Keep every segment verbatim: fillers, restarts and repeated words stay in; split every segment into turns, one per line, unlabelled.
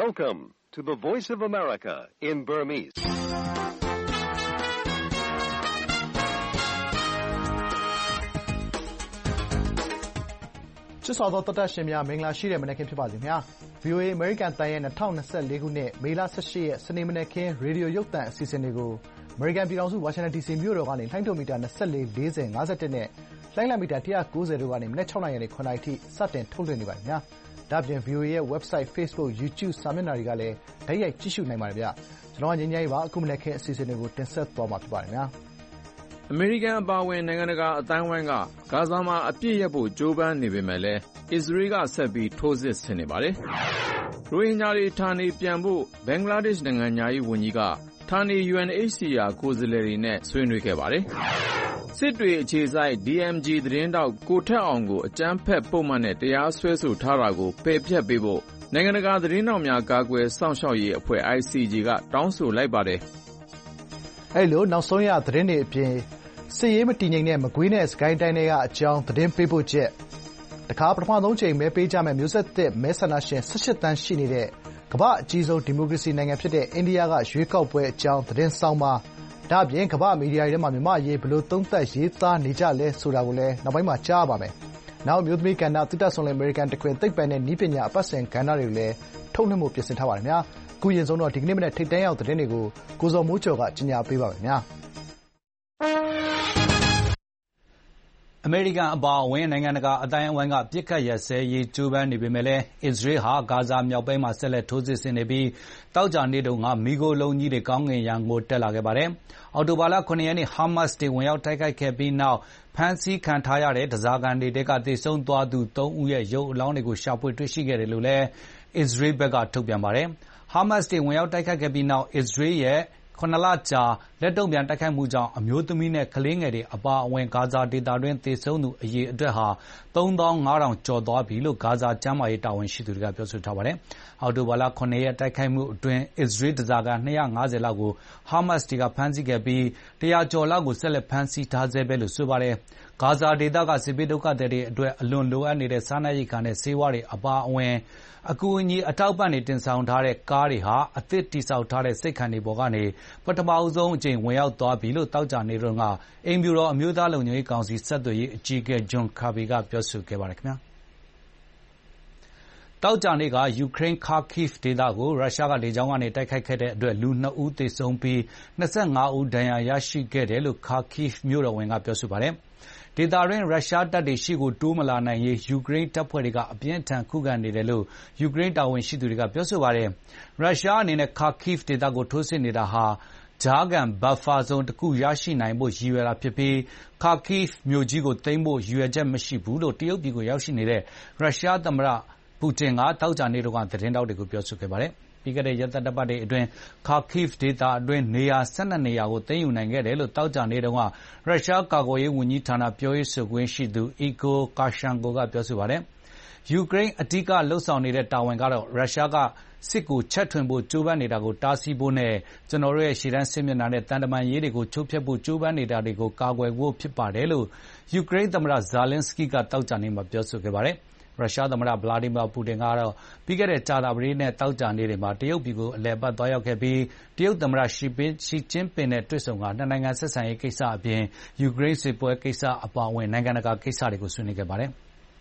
Welcome to the Voice of America in Burmese.
။ချစ်တော်သောသောတရှင်များမင်္ဂလာရှိတဲ့မနက်ခင်းဖြစ်ပါစေခင်ဗျာ။ VOA American တန်ရဲ့၂၀၂၄ခုနှစ်မေလ၁၈ရက်စနေမနက်ခင်းရေဒီယိုရုပ်သံအစီအစဉ်တွေကို American ပြည်ထောင်စု Washington ဒီစီ မြို့တော်ကနေလှိုင်းထုတ်မီတာ၂၄ ၄၀ ၅၁နဲ့လှိုင်းလံမီတာ၁၉၀တို့ကနေမနက်၆နာရီကနေ၇နာရီအထိစတင်ထုတ်လွှင့်နေပါတယ်ခင်ဗျာ။ဒါ့အပြင် VOA ရဲ့ website, Facebook, YouTube စာမျက်နှာတွေကလည်းတိုက်ရိုက်ကြည့်ရှုနိုင်ပါတယ်ဗျ။ကျွန်တော်ကငြိမ်းချမ်းရေးပါအခုမနက်ခင်းအစီအစဉ်တွေကိုတင်ဆက်သွားမှာဖြစ်ပါတယ်ခင်ဗျာ
။အမေရိကန်အပါအဝင်နိုင်ငံတကာအတိုင်းဝိုင်းကဂါဇာမှာအပြစ်ရပ်ဖို့ကြိုးပမ်းနေပေမဲ့လည်းအစ္စရေးကဆက်ပြီးထိုးစစ်ဆင်နေပါတယ်။ရိုဟင်ဂျာတွေဌာနေပြန်ဖို့ဘင်္ဂလားဒေ့ရှ်နိုင်ငံညာရေးဝန်ကြီးကဌာနေ U N H C R ကိုယ်စားလှယ်တွေနဲ့ဆွေးနွေးခဲ့ပါတယ်။စစ်တွေအခြေစိုက် D M G သတင်းတောက်ကိုထက်အောင်ကိုအကြမ်းဖက်ပုံမှန်နဲ့တရားစွဲဆိုထားတာကိုပယ်ဖျက်ပေးဖို့နိုင်ငံတကာသတင်းတောက်များကာကွယ်စောင့်ရှောက်ရေးအဖွဲ့ I C J ကတောင်းဆိုလိုက်ပါတယ်
။အဲဒီလိုနောက်ဆုံးရသတင်းတွေအပြင်စစ်ရေးမတည်ငြိမ်တဲ့မကွေးနဲ့စကိုင်းတိုင်းတွေကအကြောင်းသတင်းပေးပို့ချက်တခါပထမဆုံးချိန်မဲပေးကြမဲ့မျိုးဆက်သစ်မဲဆန္ဒရှင်၁၈သန်းရှိနေတဲ့ကမ္ဘာအကြီးဆုံးဒီမိုကရေစီနိုင်ငံဖြစ်တဲ့အိန္ဒိယကရွေးကောက်ပွဲအကြောင်းသတင်းဆောင်ပါဒါ့အပြင်ကမ္ဘာမီဒီယာတွေထဲမှာမြန်မာရေးဘယ်လိုသုံးသပ်ရေးသားနေကြလဲဆိုတာကိုလည်းနောက်ပိုင်းမှာကြားပါမယ်။နောက်မျိုးသမီးကဏ္ဍသုတဆုံလင်အမေရိကန်တခွင်သိပ္ပံနဲ့ဤပညာအပတ်စဉ်ကဏ္ဍတွေကိုလည်းထုတ်လွှင့်မှုပြင်ဆင်ထားပါတယ်ခင်ဗျာ။အခုရင်ဆုံးတော့ဒီကနေ့မနေ့ထိတ်တန်းရောက်သတင်းတွေကိုကိုစောမိုးကျော်ကကြီးညာပေးပါမယ်ခင်ဗျာ။
အမေရိကန်အပါအဝင်နိုင်ငံတကာအတိုင်းအဝိုင်းကပြစ်ခတ်ရစဲရေးကြိုးပမ်းနေပေမဲ့လည်းအစ္စရေးဟာဂါဇာမြောက်ပိုင်းမှာဆက်လက်ထိုးစစ်ဆင်နေပြီးတောက်ကြနေတုန်းကမိโกလုံးကြီးတွေကောင်းကင်ရံကိုတက်လာခဲ့ပါတယ်။အော်တိုဘာလခုနှစ်ရက်နေ့ဟာမတ်စ်တွေဝင်ရောက်တိုက်ခိုက်ခဲ့ပြီးနောက်ဖမ်းဆီးခံထားရတဲ့ဒဇာကန်တွေတဲကသေဆုံးသွားသူသုံးဦးရဲ့ရုပ်အလောင်းတွေကိုရှာဖွေတွေ့ရှိခဲ့တယ်လို့လည်းအစ္စရေးဘက်ကထုတ်ပြန်ပါတယ်။ဟာမတ်စ်တွေဝင်ရောက်တိုက်ခိုက်ခဲ့ပြီးနောက်အစ္စရေးရဲ့ခုနစ်လကြာလက်တုံ့ပြန်တိုက်ခိုက်မှုကြောင့်အမျိုးသမီးနဲ့ကလေးငယ်တွေအပါအဝင်ဂါဇာဒေသတွင်းသေဆုံးသူအရေအတွက်ဟာသုံးသောင်းငါးထောင်ကျော်သွားပြီလို့ဂါဇာကျန်းမာရေးတာဝန်ရှိသူတွေကပြောဆိုထားပါတယ်။အောက်တိုဘာလခုနှစ်ရက်တိုက်ခိုက်မှုအတွင်းအစ္စရေးဓားစာခံ၂၅၀လောက်ကိုဟာမတ်စ်တွေကဖမ်းဆီးခဲ့ပြီးတရာကျော်လောက်ကိုဆက်လက်ဖမ်းဆီးထားဆဲပဲလို့ဆိုပါတယ်။ဂါဇာဒေသကစစ်ဘေးဒုက္ခသည်တွေအတွက်အလွန်လိုအပ်နေတဲ့စားနပ်ရိက္ခာနဲ့ဆေးဝါးတွေအပါအဝင်အကူအညီအထောက်ပံ့တွေတင်ဆောင်ထားတဲ့ကားတွေဟာအသစ်တည်ဆောက်ထားတဲ့စိတ်ခံတွေပေါ်ကနေပထမဆုံးအကြိမ်ဝင်ရောက်သွားပြီလို့တောက်ကြနေတော့ကအိမ်ဖြူတော်အမျိုးသားလုံခြုံရေးကောင်စီဆက်သွယ်ရေးအကြီးအကဲဂျွန်ကာဘီကပြောဆိုခဲ့ပါတယ်ခင်ဗျာတောက်ကြနေကယူကရိန်းခါကိဗ်ဒေသကိုရုရှားကလေကြောင်းကနေတိုက်ခိုက်ခဲ့တဲ့အတွက်လူနှစ်ဦးသေဆုံးပြီး၂၅ဦးဒဏ်ရာရရှိခဲ့တယ်လို့ခါကိဗ်မြို့တော်ဝန်ကပြောဆိုပါတယ်ဒေသတွင်းရုရှားတပ်တွေရှိကိုတိုးမလာနိုင်ရေးယူကရိန်းတပ်ဖွဲ့တွေကအပြင်းထန်ခုခံနေတယ်လို့ယူကရိန်းတာဝန်ရှိသူတွေကပြောဆိုပါတယ်။ရုရှားအနေနဲ့ခါကိဗ်ဒေသကိုထိုးစစ်နေတာဟာဂျာဂန်ဘတ်ဖာဇုံတစ်ခုရရှိနိုင်ဖို့ရည်ရွယ်တာဖြစ်ပြီးခါကိဗ်မြို့ကြီးကိုသိမ်းဖို့ရည်ရွယ်ချက်မရှိဘူးလို့တရုတ်ပြည်ကိုရောက်ရှိနေတဲ့ရုရှားသမ္မတပူတင်ကတောက်ကြနေတော့ကသတင်းတောက်တွေကိုပြောဆိုခဲ့ပါတယ်။ပြီးခဲ့တဲ့ရက်သတ္တပတ်တွေအတွင်းခါကိဗ်ဒေသအတွင်းနေရာ၁၂နေရာကိုသိမ်းယူနိုင်ခဲ့တယ်လို့တောက်ကြနေတော့ကရုရှားကာကွယ်ရေးဝန်ကြီးဌာနပြောရေးဆိုခွင့်ရှိသူအီဂိုကာရှန်ကိုကပြောဆိုပါတယ်။ယူကရိန်းအဓိကလှုပ်ဆောင်နေတဲ့တာဝန်ကတော့ရုရှားကစစ်ကိုချက်ထွင်ဖို့ကြိုးပမ်းနေတာကိုတားဆီးဖို့နဲ့ကျွန်တော်တို့ရဲ့ရှေ့တန်းစစ်မျက်နှာနဲ့တန်တမန်ရေးတွေကိုချိုးဖျက်ဖို့ကြိုးပမ်းနေတာတွေကိုကာကွယ်ဖို့ဖြစ်ပါတယ်လို့ယူကရိန်းသမ္မတဇာလင်းစကီကတောက်ကြနေမှာပြောဆိုခဲ့ပါတယ်။ရုရှားသမ္မတဗလာဒီမီယာပူတင်ကတော့ပြီးခဲ့တဲ့ကြာသပတေးနဲ့တောက်ကြနေတွေမှာတရုတ်ပြည်ကိုအလည်ပတ်သွားရောက်ခဲ့ပြီးတရုတ်သမ္မတရှီပင်းရှီကျင်းပင်နဲ့တွေ့ဆုံကနှစ်နိုင်ငံဆက်ဆံရေးကိစ္စအပြင်ယူကရိန်းစစ်ပွဲကိစ္စအပါအဝင်နိုင်ငံတကာကိစ္စတွေကိုဆွေးနွေးခဲ့ပါတယ်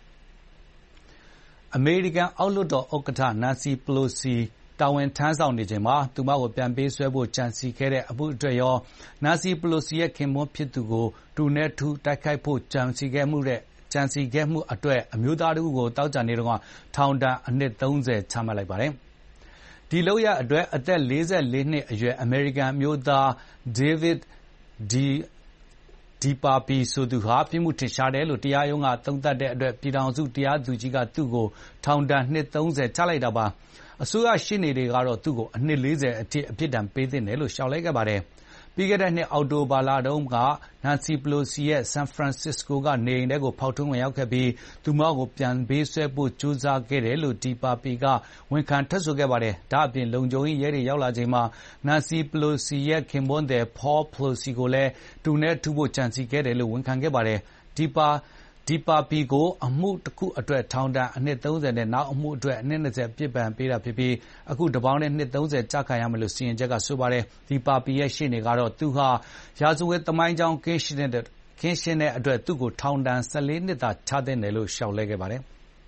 ။အမေရိကန်အောက်လွှတ်တော်ဥက္ကဋ္ဌနန်စီပလိုစီတာဝန်ထမ်းဆောင်နေချိန်မှာသူမကိုပြန်ပေးဆွဲဖို့ကြံစည်ခဲ့တဲ့အမှုအတွက်ရောနန်စီပလိုစီရဲ့ခင်ပွန်းဖြစ်သူကိုတူနဲ့ထူတိုက်ခိုက်ဖို့ကြံစည်ခဲ့မှုတဲ့ကြံစည်ခဲ့မှုအတွက်အမျိုးသားတို့ကိုတောက်ကြနေတော့ထောင်ဒဏ်အနှစ်သုံးဆယ်ချမှတ်လိုက်ပါတယ်။ဒီလောက်ရအတွက်အသက်၄၄နှစ်အရွယ်အမေရိကန်အမျိုးသားဒေးဗစ်ဒီဒီပါပီဆိုသူဟာပြစ်မှုထင်ရှားတယ်လို့တရားရုံးကသုံးသပ်တဲ့အတွက်ပြည်ထောင်စုတရားသူကြီးကသူ့ကိုထောင်ဒဏ်နှစ်သုံးဆယ်ချလိုက်တာပါ။အစိုးရရှေ့နေတွေကတော့သူ့ကိုအနှစ်၄၀အထိအပြစ်ဒဏ်ပေးသင့်တယ်လို့ရှောက်လိုက်ခဲ့ပါတယ်။ပြီးခဲ့တဲ့နှစ်အောက်တိုဘာလတုန်းကနန်စီပလိုစီရဲ့ဆန်ဖရန်စစ္စကိုကနေအိမ်ထဲကိုဖောက်ထွင်းဝင်ရောက်ခဲ့ပြီးသူမကိုပြန်ပေးဆွဲဖို့ကြိုးစားခဲ့တယ်လို့ဒီပါပီကဝန်ခံထွက်ဆိုခဲ့ပါတယ်။ဒါ့အပြင်လုံခြုံရေးရဲတွေရောက်လာချိန်မှာနန်စီပလိုစီရဲ့ခင်ပွန်းတဲ့ဖော်ပလိုစီကိုလည်းတူနဲ့ထူဖို့ကြံစည်ခဲ့တယ်လို့ဝန်ခံခဲ့ပါတယ်။ဒီပါဒီပါပီကိုအမှုတစ်ခုအတွက်ထောင်ဒဏ်အနှစ်သုံးဆယ်နဲ့နောက်အမှုအတွက်အနှစ်၂၀ပြစ်ဒဏ်ပေးတာဖြစ်ပြီးအခုတပေါင်းနဲ့နှစ်သုံးဆယ်ကျခံရမယ်လို့စီရင်ချက်ကဆိုပါတယ်ဒီပါပီရဲ့ရှေ့နေကတော့သူဟာရာဇဝတ်သမိုင်းကြောင်းကင်းရှင်းတဲ့ကင်းရှင်းတဲ့အတွက်သူ့ကိုထောင်ဒဏ်၁၄နှစ်သာချသင့်တယ်လို့ရှောက်လဲခဲ့ပါတယ်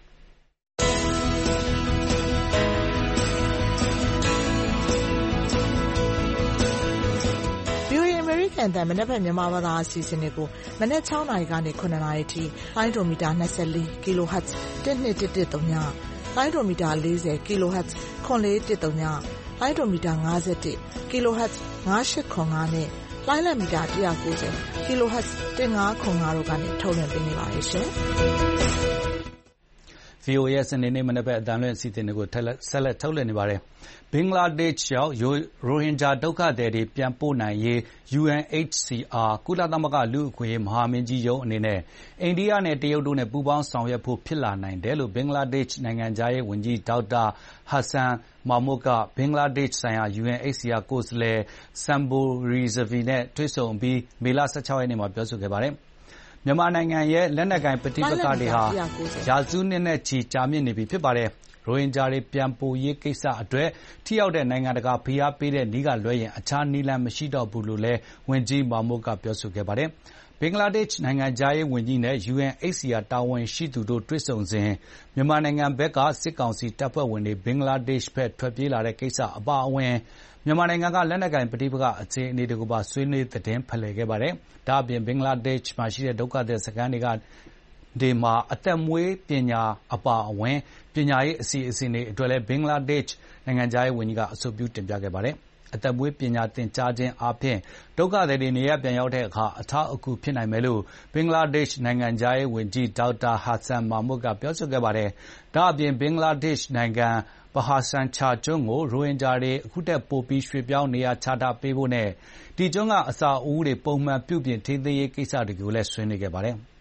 အန်တန်မနက်ဖြန်မြန်မာဘာသာအစီအစဉ်တွေကိုမနက်၆နာရီကနေ၇နာရီထိလိုင်းဒိုမီတာ၂၄ kHz တစ်နှစ်တစ်တစ်သုံးညလိုင်းဒိုမီတာ၄၀ kHz ခွန်လေးတစ်သုံးညလိုင်းဒိုမီတာ၅၁ kHz ၅၈ခွန်၅နဲ့လိုင်းလံမီတာ၁၉၀ kHz ၁၅ခွန်၅တို့ကနေထုတ်လွှင့်ပေးနေပါတယ်ရှင်။
ဗွီအိုအေ ရဲ့စနေနေ့မနက်ဘက်အသံလွှင့်အစီအစဉ်တွေကိုဆက်လက်ထုတ်လွှင့်နေပါတယ်။ဘင်္ဂလားဒေ့ရှ်ရောက်ရိုဟင်ဂျာဒုက္ခသည်တွေပြန်ပို့နိုင်ရေး ယူအန် အိတ်ချ် စီ အာ ကုလသမဂ္ဂလူ့အခွင့်အရေးမဟာမင်းကြီးရုံးအနေနဲ့အိန္ဒိယနဲ့တရုတ်တို့နဲ့ပူးပေါင်းဆောင်ရွက်ဖို့ဖြစ်လာနိုင်တယ်လို့ဘင်္ဂလားဒေ့ရှ်နိုင်ငံခြားရေးဝန်ကြီးဒေါက်တာဟာဆန်မာမွတ်ကဘင်္ဂလားဒေ့ရှ်ဆိုင်ရာ ယူအန် အိတ်ချ် စီ အာ ကိုယ်စားလှယ်ဆမ်ဘိုရီဇဗီနဲ့တွေ့ဆုံအပြီးမေလ၁၆ရက်နေ့မှာပြောဆိုခဲ့ပါတယ်။မြန်မာနိုင်ငံရဲ့လက်နက်ကိုင်ပဋိပက္ခတွေဟာရာစုနှစ်နဲ့ချီကြာမြင့်နေပြီဖြစ်ပါတယ်။ရိုဟင်ဂျာတွေပြန်ပို့ရေးကိစ္စအတွက်ထိရောက်တဲ့နိုင်ငံတကာဖိအားပေးတဲ့နည်းကလွဲရင်အခြားနည်းလမ်းမရှိတော့ဘူးလို့လည်းဝန်ကြီးမာမွတ်ကပြောဆိုခဲ့ပါတယ်။ဘင်္ဂလားဒေ့ရှ်နိုင်ငံခြားရေးဝန်ကြီးနဲ့ ယူအန် အိတ်ချ် စီ အာ တာဝန်ရှိသူတို့တွေ့ဆုံစဉ်မြန်မာနိုင်ငံဘက်ကစစ်ကောင်စီတပ်ဖွဲ့ဝင်တွေဘင်္ဂလားဒေ့ရှ်ဘက်ထွက်ပြေးလာတဲ့ကိစ္စအပါအဝင်မြန်မာနိုင်ငံကလက်နက်ကိုင်ပဋိပက္ခအခြေအနေတွေကိုပါဆွေးနွေးသတင်းဖလှယ်ခဲ့ပါတယ်။ဒါ့အပြင်ဘင်္ဂလားဒေ့ရှ်မှာရှိတဲ့ဒုက္ခသည်စခန်းတွေကဒီမှာအသက်မွေးပညာအပါအဝင်ပညာရေးအစီအစဉ်တွေအတွက်လည်းဘင်္ဂလားဒေ့ရှ်နိုင်ငံခြားရေးဝန်ကြီးကအဆိုပြုတင်ပြခဲ့ပါတယ်။အသက်မွေးပညာသင်ကြားခြင်းအပြင်ဒုက္ခသည်တွေနေရပြန်ရောက်တဲ့အခါအထောက်အကူဖြစ်နိုင်မယ်လို့ဘင်္ဂလားဒေ့ရှ်နိုင်ငံခြားရေးဝန်ကြီးဒေါက်တာဟာဆန်မာမွတ်ကပြောဆိုခဲ့ပါတယ်။ဒါ့အပြင်ဘင်္ဂလားဒေ့ရှ်နိုင်ငံဗဟာဆန်ချာကျွန်းကိုရိုဟင်ဂျာတွေအခုတက်ပို့ပြီးရွှေ့ပြောင်းနေရာချထားပေးဖို့နဲ့ဒီကျွန်းကအစာအုပ်တွေပုံမှန်ပြုပြင်ထိန်းသိမ်းရေးကိစ္စတွေကိုလည်းဆွေးနွေးခဲ့ပါတယ်။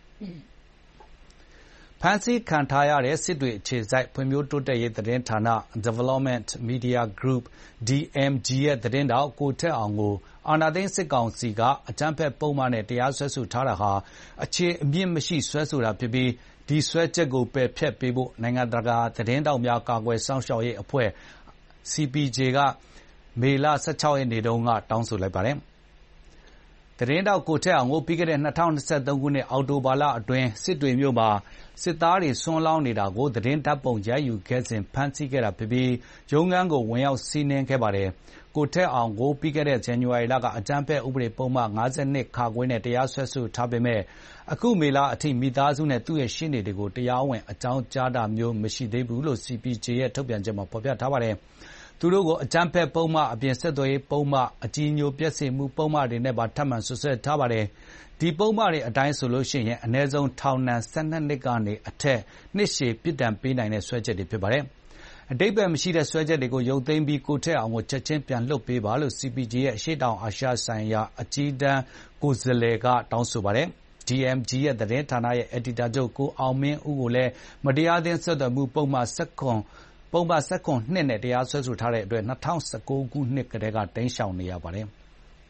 ဖမ်းဆီးခံထားရတဲ့စစ်တွေအခြေစိုက်ဖွံ့ဖြိုးတိုးတက်ရေးသတင်းဌာန Development Media Group ဒီ အမ် ဂျီ ရဲ့သတင်းတောက်ကိုထက်အောင်ကိုအာဏာသိမ်းစစ်ကောင်စီကအကြမ်းဖက်ပုံမှန်နဲ့တရားစွဲဆိုထားတာဟာအခြေအမြစ်မရှိစွဲဆိုတာဖြစ်ပြီးဒီစွဲချက်ကိုပယ်ဖျက်ပေးဖို့နိုင်ငံတကာသတင်းတောက်များကာကွယ်စောင့်ရှောက်ရေးအဖွဲ့ စီ ပီ ဂျေ ကမေလ၁၆ရက်နေ့တုန်းကတောင်းဆိုလိုက်ပါတယ်။သတင်းတောက်ကိုထက်အောင်ကိုပြီးခဲ့တဲ့၂၀၂၃ခုနှစ်အောက်တိုဘာလအတွင်းစစ်တွေမြို့မှာစစ်သားတွေဆွမ်းလောင်းနေတာကိုသတင်းတပ်ပုံရိုက်ယူခဲ့စဉ်ဖမ်းဆီးခဲ့တာဖြစ်ပြီးရုံးခန်းကိုဝင်ရောက်စီးနင်းခဲ့ပါတယ်။ကိုထက်အောင်ကိုပြီးခဲ့တဲ့ဇန်နဝါရီလကအကြမ်းဖက်ဥပဒေပုံမှန်၅၂ခါခွဲနဲ့တရားစွဲဆိုထားပေမဲ့အခုမေလအထိမိသားစုနဲ့သူ့ရဲ့ရှေ့နေတွေကိုတရားဝင်အကြောင်းကြားတာမျိုးမရှိသေးဘူးလို့ စီ ပီ ဂျေ ရဲ့ထုတ်ပြန်ချက်မှာဖော်ပြထားပါတယ်။သူတို့ကိုအကြမ်းဖက်ပုံမှန်အပြင်ဆက်သွယ်ရေးပုံမှန်အကြီးညိုပြည့်စုံမှုပုံမှန်တွေနဲ့ပါထပ်မံဆွဆွဲထားပါတယ်။ဒီပုံမှန်တွေအတိုင်းဆိုလို့ရှိရင်အ ਨੇ ဆုံးထောင်ဒဏ်၁၂နှစ်ကနေအထက်နှစ်ရှည်ပြစ်ဒဏ်ပေးနိုင်တဲ့ဆွဲချက်တွေဖြစ်ပါတယ်။အတိတ်ပဲမရှိတဲ့ဆွဲချက်တွေကိုရုပ်သိမ်းပြီးကိုထက်အောင်ကိုချက်ချင်းပြန်လွှတ်ပေးပါလို့ စီ ပီ ဂျေ ရဲ့အရှိတောင်အာရှဆိုင်ရာအကြီးတန်းကိုယ်စားလှယ်ကတောင်းဆိုပါတယ်။ ဒီ အမ် ဂျီ ရဲ့သတင်းဌာနရဲ့အယ်ဒီတာချုပ်ကိုအောင်မင်းဦးကိုလည်းမတရားသင်းဆက်သွယ်မှုပုံမှန်၁၇ပုံမှန်၁၇နှစ်နဲ့တရားစွဲဆိုထားတဲ့အတွက်၂၀၁၉ခုနှစ်ကတည်းကတိမ်းရှောင်နေရပါတယ်။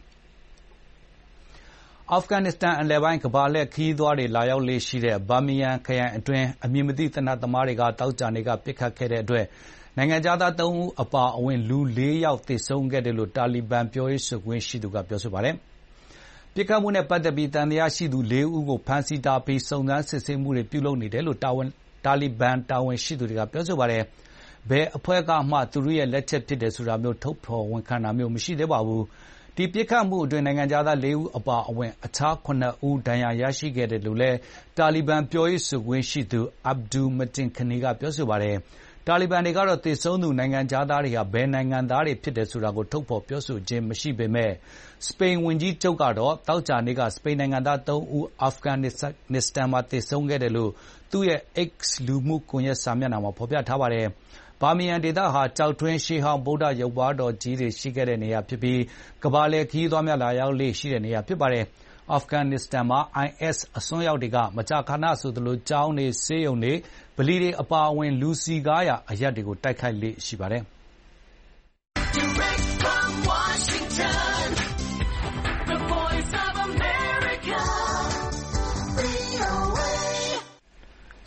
အာဖဂန်နစ္စတန်အလယ်ပိုင်းကမ္ဘာလှည့်ခရီးသွားတွေလာရောက်လေ့ရှိတဲ့ဘာမီယန်ခရိုင်အတွင်းအမည်မသိသေနတ်သမားတွေကသောကြာနေ့ကပစ်ခတ်ခဲ့တဲ့အတွက်နိုင်ငံခြားသားသုံးဦးအပါအဝင်လူလေးယောက်သေဆုံးခဲ့တယ်လို့တာလီဘန်ပြောရေးဆိုခွင့်ရှိသူကပြောဆိုပါတယ်။ပစ်ခတ်မှုနဲ့ပတ်သက်ပြီးသံသယရှိသူလေးဦးကိုဖမ်းဆီးထားပြီးစုံစမ်းစစ်ဆေးမှုတွေပြုလုပ်နေတယ်လို့တာလီဘန်တာဝန်ရှိသူတွေကပြောဆိုပါတယ်။ဘယ်အဖွဲ့ကမှသူတို့ရဲ့လက်ချက်ဖြစ်တယ်ဆိုတာမျိုးထုတ်ဖော်ဝန်ခံတာမျိုးမရှိသေးပါဘူး။ဒီပစ်ခတ်မှုအတွင်းနိုင်ငံခြားသားလေးဦးအပါအဝင်အခြားခုနစ်ဦးဒဏ်ရာရရှိခဲ့တယ်လို့လည်းတာလီဘန်ပြောရေးဆိုခွင့်ရှိသူအဗ်ဒူမတင်ခနီကပြောဆိုပါတယ်။တာလီဘန်တွေကတော့သေဆုံးသူနိုင်ငံခြားသားတွေဟာဘယ်နိုင်ငံသားတွေဖြစ်တယ်ဆိုတာကိုထုတ်ဖော်ပြောဆိုခြင်းမရှိပေမဲ့စပိန်ဝန်ကြီးချုပ်ကတော့သောကြာနေ့ကစပိန်နိုင်ငံသားသုံးဦးအာဖဂန်နစ္စတန်မှာသေဆုံးခဲ့တယ်လို့သူ့ရဲ့ X လူမှုကွန်ရက်စာမျက်နှာမှာဖော်ပြထားပါတယ်။ဘာမီယန်ဒေသဟာကြောက်ထွင်းရှေးဟောင်းဗုဒ္ဓရုပ်ပွားတော်ကြီးတွေရှိခဲ့တဲ့နေရာဖြစ်ပြီးကမ္ဘာလှည့်ခရီးသွားများလာရောက်လေ့ရှိတဲ့နေရာဖြစ်ပါတယ်။အာဖဂန်နစ္စတန်မှာ အိုင်အက်စ် အစွန်းရောက်တွေကမကြာခဏဆိုသလိုကျောင်းတွေဆေးရုံတွေဗလီတွေအပါအဝင်လူစည်ကားရာအရပ်တွေကိုတိုက်ခိုက်လေ့ရှိပါတယ်။ Direct from Washington, the voice of America, ဗွီအိုအေ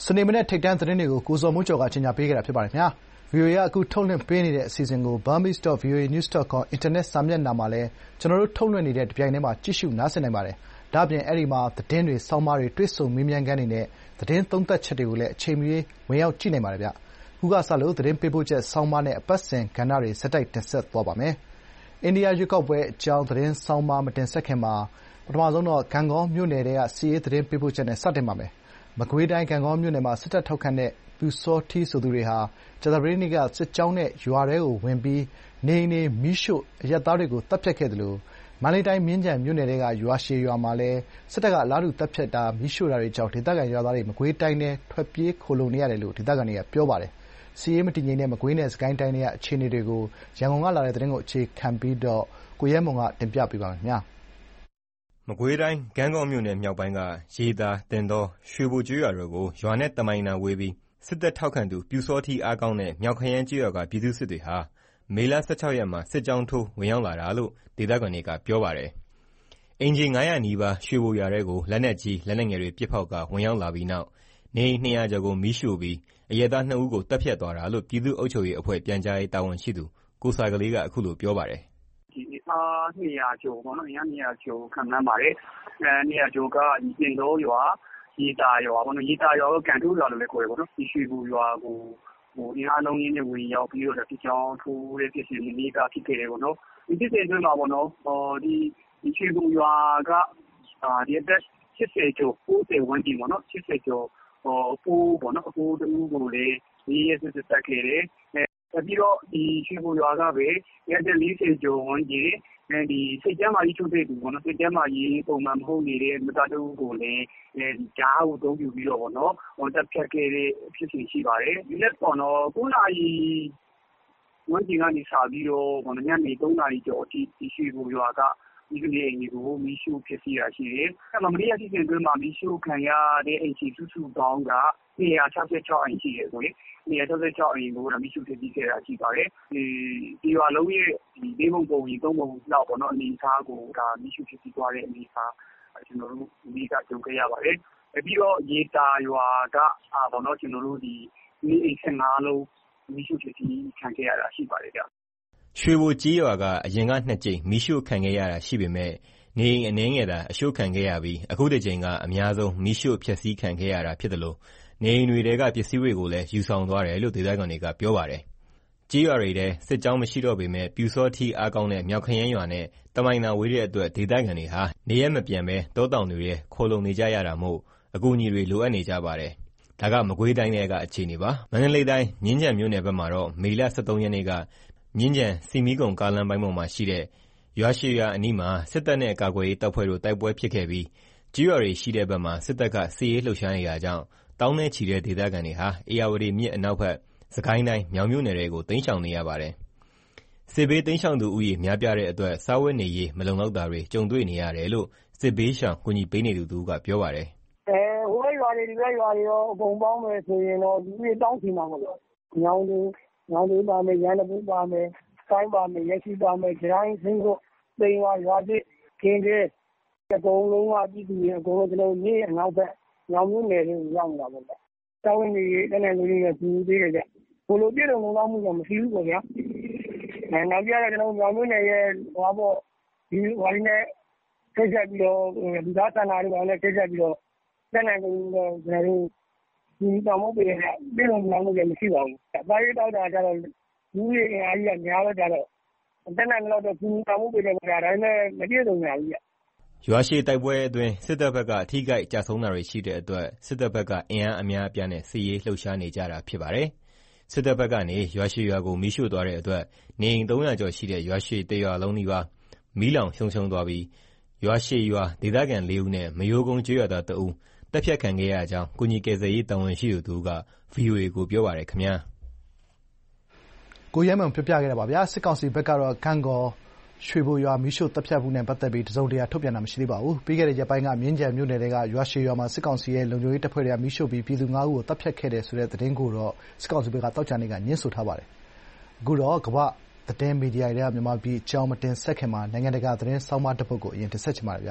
စနေမနက်ထိပ်တန်းသတင်းတွေကိုကိုဇော်မိုးကျော်ကကြီးညာပေးခဲ့တာဖြစ်ပါတယ်ခင်ဗျာ။ ဗီအိုအေကအခုထုတ်လွှင့်ပေးနေတဲ့အစီအစဉ်ကို burmese dot v o a news dot com အင်တာနက်စာမျက်နှာမှာလည်းကျွန်တော်တို့ထုတ်လွှင့်နေတဲ့တပြိုင်တည်းမှာကြည့်ရှုနားဆင်နိုင်ပါတယ်။ဒါ့အပြင်အဲဒီမှာသတင်းတွေ၊ဆောင်းပါးတွေ၊တွေ့ဆုံမေးမြန်းခန်းတွေနဲ့သတင်းသုံးသပ်ချက်တွေကိုလည်းအချိန်မရွေးဝင်ရောက်ကြည့်နိုင်ပါတယ်ဗျ။အခုကစလို့သတင်းပေးပို့ချက်ဆောင်းပါးနဲ့အပတ်စဉ်ကဏ္ဍတွေဆက်တိုက်တင်ဆက်သွားပါမယ်။အိန္ဒိယရွေးကောက်ပွဲအကြောင်းသတင်းဆောင်းပါးမတင်ဆက်ခင်မှာပထမဆုံးတော့ဂန့်ဂေါမြို့နယ်ထဲကစစ်ရေးသတင်းပေးပို့ချက်နဲ့စတင်ပါမယ်။မကွေးတိုင်းဂန့်ဂေါမြို့နယ်မှာစစ်တပ်ထောက်ခံတဲ့ပျူစောထီးဆိုသူတွေဟာကြာသပတေးနေ့ကစစ်ကြောင်းနဲ့ရွာထဲကိုဝင်ပြီးနေအိမ်တွေမီးရှို့အရပ်သားတွေကိုသတ်ဖြတ်ခဲ့သလိုမန္တလေးတိုင်းမြင်းခြံမြို့နယ်ထဲကရွာရှည်ရွာမှာလည်းစစ်တပ်ကအလားတူသတ်ဖြတ်တာ၊မီးရှို့တာတွေကြောင့်ဒေသခံရွာသားတွေမကွေးတိုင်းထဲထွက်ပြေးခိုလှုံနေရတယ်လို့ဒေသခံတွေကပြောပါတယ်။စစ်ရေးမတည်ငြိမ်တဲ့မကွေးနဲ့စစ်ကိုင်းတိုင်းထဲကအခြေအနေတွေကိုရန်ကုန်ကလာတဲ့သတင်းကိုအခြေခံပြီးကိုရဲမွန်ကတင်ပြပေးပါမယ်
။မကွေးတိုင်းဂန့်ဂေါမြို့နယ်မြောက်ပိုင်းကရေသာ၊တင်တော၊ရွှေဘိုကျေးရွာတို့ကိုရွာနဲ့တမိုင်သာဝေးပြီးစစ်တပ်ထောက်ခံသူပျူစောထီးအားကောင်းတဲ့မြောက်ခရမ်းကျေးရွာကပြည်သူ့စစ်တွေဟာမေလ၁၆ရက်မှာစစ်ကြောင်းထိုးဝင်ရောက်လာတာလို့ဒေသခံတွေကပြောပါတယ်။အိမ်ခြေ၅၀၀နီးပါးရွှေဘိုရွာထဲကိုလက်နက်ကြီး၊လက်နက်ငယ်တွေပစ်ဖောက်ကာဝင်ရောက်လာပြီးနောက်နေအိမ်၂၀၀ကျော်ကိုမီးရှို့ပြီးအရပ်သား၂ဦးကိုသတ်ဖြတ်သွားတာလို့ပြည်သူ့အုပ်ချုပ်ရေးအဖွဲ့ပြန်ကြားရေးတာဝန်ရှိသူကိုစာကလေးကအခုလိုပြောပါတယ်
။ဒီအား၂၀၀ကျော်ပေါ့နော်။အင်အား၂၀၀ကျော်ခန့်မှန်းပါတယ်။အဲ၂၀၀ကျော်ကတင်တောရွာ၊ရေသာရွာပေါ့နော်။ရေသာရွာကိုကန်ထိုးရွာလို့လည်းခေါ်တယ်ပေါ့နော်။ဒီရွှေဘိုရွာကိုအင်အားအလုံးအရင်းနဲ့ဝင်ရောက်ပြီးတော့စစ်ကြောင်းထိုးတဲ့ဖြစ်စဉ်မနေ့ကဖြစ်ခဲ့တယ်ပေါ့နော်။ဒီဖြစ်စဉ်အတွင်းမှာပေါ့နော်ဒီရွှေဘိုရွာကအသက်၈၀ကျော်၉၀ဝန်းကျင်ပေါ့နော်။၈၀ကျော်အဖိုးပေါ့နော်။အဖိုးတဦးကိုလည်းရက်ရက်စက်စက်သတ်ခဲ့တယ်။ပြီးတော့ဒီရွှေဘိုရွာကပဲအသက်၄၀ကျော်ဝန်းကျင်ဒီစိတ်ကျန်းမာရေးချို့တဲ့သူပေါ့နော်။စိတ်ကျန်းမာရေးပုံမှန်မဟုတ်နေတဲ့အမျိုးသားတဦးကိုလည်းဓားကိုအသုံးပြုပြီးတော့ပေါ့နော်သတ်ဖြတ်ခဲ့တဲ့ဖြစ်စဉ်ရှိပါတယ်။ဒီနေ့ပေါ့နော်၉နာရီဝန်းကျင်ကနေစပြီးတော့ညနေ၃နာရီကျော်အထိဒီရွှေဘိုရွာကဒီကနေ့အိမ်တွေကိုမီးရှို့ဖျက်ဆီးတာရှိတယ်။အဲ့မှာမနေ့ကဖြစ်စဉ်အတွင်းမှာမီးရှို့ခံရတဲ့အိမ်ခြေစုစုပေါင်းက၂၆၆အိမ်ရှိတယ်ဆိုရင်၂၆၆အိမ်ကိုမီးရှို့ဖျက်ဆီးခဲ့တာရှိပါတယ်။ဒီရွာလုံးရဲ့လေးပုံပုံရင်သုံးပုံလောက်ပေါ့နော်အနေအထားကိုဒါမီးရှို့ဖျက်ဆီးသွားတဲ့အနေအထားကျွန်တော်တို့ဒီကကြုံခဲ့ရပါတယ်။ပြီးတော့ရေတာရွာကပေါ့နော်ကျွန်တော်တို့ဒီနေအိမ်၁၅လုံးမီးရှို့ဖျက်ဆီးခံခဲ့ရတာရှိပါတယ်ဗျ
။ရွှေဘိုကျေးရွာကအရင်ကနှစ်ကြိမ်မီးရှို့ခံခဲ့ရတာရှိပေမဲ့နေအိမ်အနည်းငယ်သာအရှို့ခံခဲ့ရပြီးအခုတစ်ကြိမ်ကအများဆုံးမီးရှို့ဖျက်ဆီးခံခဲ့ရတာဖြစ်တယ်လို့နေအိမ်တွေထဲကပစ္စည်းတွေကိုလည်းယူဆောင်သွားတယ်လို့ဒေသခံတွေကပြောပါတယ်။ကျေးရွာတွေထဲစစ်ကြောင်းမရှိတော့ပေမဲ့ပျူစောထီးအားကောင်းတဲ့မြောက်ခရမ်းရွာနဲ့တမိုင်သာဝေးတဲ့အတွက်ဒေသခံတွေဟာနေရက်မပြန်ဘဲတောတောင်တွေထဲခိုလှုံနေကြရတာမို့အကူအညီတွေလိုအပ်နေကြပါတယ်။ဒါကမကွေးတိုင်းထဲကအခြေအနေပါ။မန္တလေးတိုင်းမြင်းခြံမြို့နယ်ဘက်မှာတော့မေလ၁၃ရက်နေ့ကမြင်းခြံစီမီးကုန်းကားလမ်းပိုင်းပေါ်မှာရှိတဲ့ရွာရှည်ရွာအနီးမှာစစ်တပ်နဲ့ကာကွယ်ရေးတပ်ဖွဲ့တို့တိုက်ပွဲဖြစ်ခဲ့ပြီးကျေးရွာတွေရှိတဲ့ဘက်မှာစစ်တပ်ကစစ်ရေးလှုပ်ရှားနေတာကြောင့်တောင်းနဲ့ချီတဲ့ဒေသခံတွေဟာဧရာဝတီမြစ်အနောက်ဘက်စစ်ကိုင်းတိုင်းမြောင်မြို့နယ်တွေကိုတိမ်းရှောင်နေရပါတယ်။စစ်ဘေးတိမ်းရှောင်သူဦးရေများပြားတဲ့အတွက်စားဝတ်နေရေးမလုံလောက်တာတွေကြုံတွေ့နေရတယ်လို့စစ်ဘေးရှောင်ကူညီပေးနေသူတူကပြောပါတယ်
။အဲဟိုဘက်ရွာတွေဒီဘက်ရွာတွေရောအကုန်ပေါင်းမယ်ဆိုရင်တော့ဒီနေ့တောင်းချင်မှာမဟုတ်ဘူး။ညောင်တွေညောင်တွေပါမယ်ရန်တပူပါမယ်ကိုင်းပါမယ်ရက်ရှိပါမယ်ဂျိုင်းစင်းကိုတိမ်ဝါရွာတစ်ခင်းတဲ့အကုန်လုံးကပြည်သူတွေအကုန်လုံးကျွန်တော်နေ့အနောက်ဘက်ညောင်မြို့နယ်တွေကိုရောက်နေတာပေါ့ဗျာ။တောင်းနေရေးတနေ့လေးတွေပြူသေးတယ်ဗျ။ဘလိုပြည့်တယ်လုံလောက်မှုကမရှိဘူးပေါ့ဗျာ။အဲနောက်ပြတော့ကျွန်တော်ညောင်မြို့နယ်ရဲ့ဟောပေါ့ဒီဟိုရင်းနဲ့ဆက်ဆက်ပြီးတော့ဒီသားတန်တာတွေပါနဲ့ဆက်ဆက်ပြီးတော့တနေ့ကုန်တော့ကျွန်တော်တို့ဒီတောင်မုတ်ပြည်နဲ့ပြည်လုံလောက်မှုကမရှိပါဘူး။ဒါရေးတောက်တာကျတော့လူတွေအများကြီးကများတော့ကြတော့တနေ့လောက်တော့ဒီတောင်မုတ်ပြည်နဲ့ဒါတိုင်းနဲ့မပြည့်စုံပါဘူးဗျ
။ရွာရှည်တိုက်ပွဲအတွင်းစစ်တပ်ဘက်ကအထိခိုက်ကြဆုံးတာတွေရှိတဲ့အတွက်စစ်တပ်ဘက်ကအင်အားအများအပြားနဲ့စစ်ရေးလှုပ်ရှားနေကြတာဖြစ်ပါတယ်။စစ်တပ်ဘက်ကနေရွာရှည်ရွာကိုမီးရှို့သွားတဲ့အတွက်နေအိမ်၃၀၀ကျော်ရှိတဲ့ရွာရှည်တရွာလုံးနီးပါးမီးလောင်ဆုံးရှုံးသွားပြီးရွာရှည်ရွာဒေသခံ၄ဦးနဲ့မရိုးကုန်းကျေးရွာသားတဦးတပ်ဖြတ်ခံခဲ့ရကြောင်းကုညီကယ်ဆယ်ရေးတာဝန်ရှိသူတူက ဗွီအိုအေကိုပြောပါတယ်ခင်ဗျာ
။ကိုရဲမွန်ပြောပြခဲ့တာပါဗျာ။စစ်ကောင်စီဘက်ကတော့ဂန့်ဂေါရွှေဘိုရွာမီးရှို့တပ်ဖြတ်မှုနဲ့ပတ်သက်ပြီးတစုံတရာထုတ်ပြန်တာမရှိသေးပါဘူး။ပြီးခဲ့တဲ့ရက်ပိုင်းကမြင်းခြံမြို့နယ်ထဲကရွာရှည်ရွာမှာစစ်ကောင်စီရဲ့လုံခြုံရေးတပ်ဖွဲ့တွေကမီးရှို့ပြီးပြည်သူ၅ဦးကိုတပ်ဖြတ်ခဲ့တယ်ဆိုတဲ့သတင်းကိုတော့စစ်ကောင်စီဘက်ကသောကြာနေ့ကငြင်းဆိုထားပါတယ်။အခုတော့ကမ္ဘာ့သတင်းမီဒီယာတွေကမြန်မာပြည်အကြောင်းမတင်ဆက်ခင်မှာနိုင်ငံတကာသတင်းဆောင်းပါးတစ်ပုဒ်ကိုအရင်တင်ဆက်ချင်ပါတယ်ဗျ။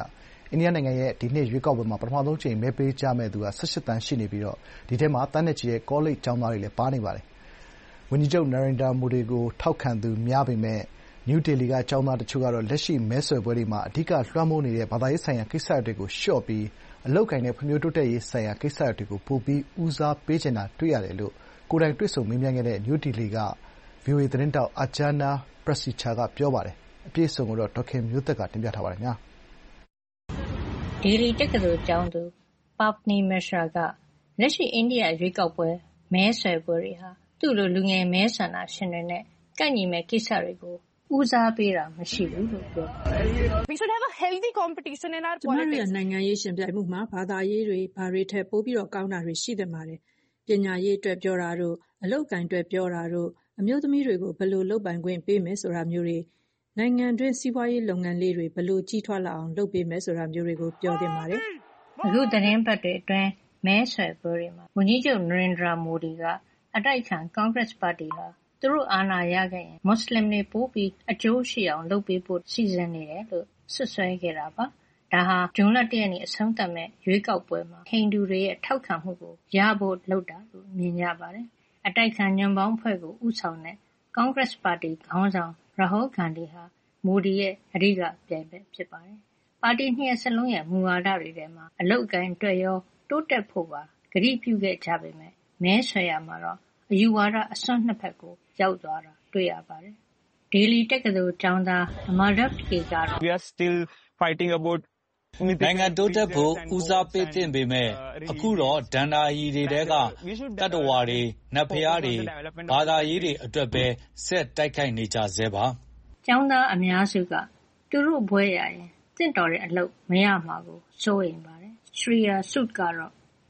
အိန္ဒိယနိုင်ငံရဲ့ဒီနှစ်ရွေးကောက်ပွဲမှာပထမဆုံးအကြိမ်မဲပေးကြမယ့်သူက၁၈သန်းရှိနေပြီးဒီထဲမှာသန်းနဲ့ချီတဲ့ကောလိပ်ကျောင်းသားတွေလည်းပါနေပါတယ်။ဝန်ကြီးချုပ်နာရင်ဒါမိုဒီကိုထောက်ခံသူများပေမယ့်နယူးဒေလီကကျောင်းသားတချို့ကတော့လက်ရှိမဲဆွယ်ပွဲတွေမှာအဓိကလွှမ်းမိုးနေတဲ့ဘာသာရေးဆိုင်ရာကိစ္စရပ်တွေကိုလျှော့ပြီးအလုပ်အကိုင်နဲ့ဖွံ့ဖြိုးတိုးတက်ရေးဆိုင်ရာကိစ္စရပ်တွေကိုပိုပြီးဦးစားပေးချင်တာတွေ့ရတယ်လို့ကိုယ်တိုင်တွေ့ဆုံမေးမြန်းခဲ့တဲ့နယူးဒေလီကဗွီအိုအေသတင်းထောက် Archana Prasika ကပြောပါတယ်။အပြည့်အစုံကိုဒေါ်ခင်မျိုးသက်ကတင်ပြထားပါတယ်
။ဒေလီတက္ကသိုလ်ကျောင်းသူ Pavni Mishra ကလက်ရှိအိန္ဒိယရွေးကောက်ပွဲမဲဆွယ်ပွဲတွေဟာသူ့လိုလူငယ်မဲဆန္ဒရှင်တွေနဲ့ကိုက်ညီမဲ့ကိစ္စတွေကိုဦးစားပေးတာမရှိဘူးလို့ပြောပါတယ်။
"ကျမတို့ရဲ့နိုင်ငံရေးယှဉ်ပြိုင်မှုမှာဘာသာရေးတွေဘာတွေထက်ပိုပြီးကောင်းတာတွေရှိသင့်ပါတယ်။ပညာရေးအတွက်ပြောတာတို့၊အလုပ်အကိုင်အတွက်ပြောတာတို့၊အမျိုးသမီးတွေကိုဘယ်လိုလုပ်ပိုင်ခွင့်ပေးမယ်ဆိုတာမျိုးတွေ၊နိုင်ငံတွင်းစီးပွားရေးလုပ်ငန်းလေးတွေဘယ်လိုကြီးထွားလာအောင်လုပ်ပေးမယ်ဆိုတာမျိုးတွေကိုပြောသင့်ပါတယ်။
" အခုသီတင်းပတ်တွေအတွင်းမဲဆွယ်ပွဲတွေမှာဝန်ကြီးချုပ်နရိန်ဒရာမိုဒီကအတိုက်အခံကွန်ဂရက်ပါတီဟာသူတို့အာဏာရခဲ့ရင်မွတ်စလင်တွေပိုပြီးအကျိုးရှိအောင်လုပ်ပေးဖို့စီစဉ်နေတယ်လို့စွပ်စွဲခဲ့တာပါ။ဒါဟာဇွန်လ၁ရက်နေ့အဆုံးသတ်မယ့်ရွေးကောက်ပွဲမှာဟိန္ဒူတွေရဲ့ထောက်ခံမှုကိုရဖို့လုပ်တာလို့မြင်ကြပါတယ်။အတိုက်အခံညွန့်ပေါင်းအဖွဲ့ကိုဦးဆောင်တဲ့ကွန်ဂရက်ပါတီခေါင်းဆောင်ရာဟူးဂန္ဒီဟာမိုဒီရဲ့အဓိကပြိုင်ဘက်ဖြစ်ပါတယ်။ပါတီနှစ်ရပ်စလုံးရဲ့မူဝါဒတွေထဲမှာအလုပ်အကိုင်အတွက်ရောတိုးတက်ဖို့ပါကတိပြုခဲ့ကြပေမယ့်မဲဆွယ်ရာမှာတော့အယူဝါဒအစွန်းနှစ်ဖက်ကိုရောက်သွားတာတွေ့ရပါတယ်။ဒေလီတက္ကသိုလ်ကျောင်းသား Madhav K ကတော့
နိုင်ငံတိုးတက်ဖို့ဦးစားပေးသင့်ပေမယ့်အခုတော့ဒဏ္ဍာရီတွေထဲကတတ္တဝါတွေ၊နတ်ဘုရားတွေ၊ဘာသာရေးတွေအတွက်ပဲဆက်တိုက်ခိုက်နေကြဆဲပါ
။ကျောင်းသားအများစုကသူတို့ဘွဲ့ရရင်သင့်တော်တဲ့အလုပ်မရမှာကိုစိုးရိမ်ပါတယ်။ Shreya Sood ကတော့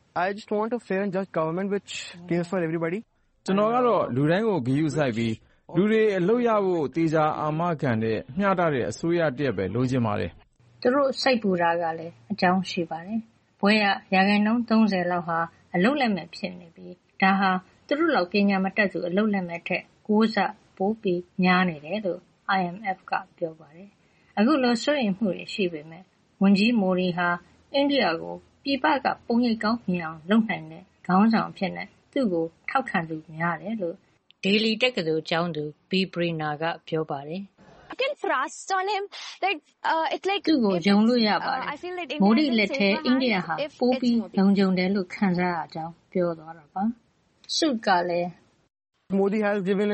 ကျွန်တော်ကတော့လူတိုင်းကိုဂရုစိုက်ပြီးလူတွေအလုပ်ရဖို့သေချာအာမခံတဲ့မျှတတဲ့အစိုးရတရပ်ပဲလိုချင်ပါတယ်
။သူတို့စိတ်ပူတာကလည်းအကြောင်းရှိပါတယ်။ဘွဲ့ရရာခိုင်နှုန်းသုံးဆယ်လောက်ဟာအလုပ်လက်မဲ့ဖြစ်နေပြီးဒါဟာသူတို့လောက်ပညာမတတ်သူအလုပ်လက်မဲ့ထက်ကိုးဆပိုပြီးများနေတယ်လို့ I M F ကပြောပါတယ်။အခုလိုစိုးရိမ်မှုတွေရှိပေမယ့်ဝန်ကြီးမိုဒီဟာအိန္ဒိယကိုပြည်ပကပုံရိပ်ကောင်းမြင်အောင်လုပ်နိုင်တဲ့ခေါင်းဆောင်အဖြစ်နဲ့သူ့ကိုထောက်ခံသူများတယ်လို့ဒေလီတက္ကသိုလ်ကျောင်းသူ Bibrina ကပြောပါတယ်။သူ့ကိုယုံလို့ရပါတယ်။မိုဒီလက်ထဲအိန္ဒိယဟာပိုပြီးလုံခြုံတယ်လို့ခံစားရကြောင်းပြောသွားတာပါ။ Sood ကလည်း
မိုဒီကအိန္ဒိယ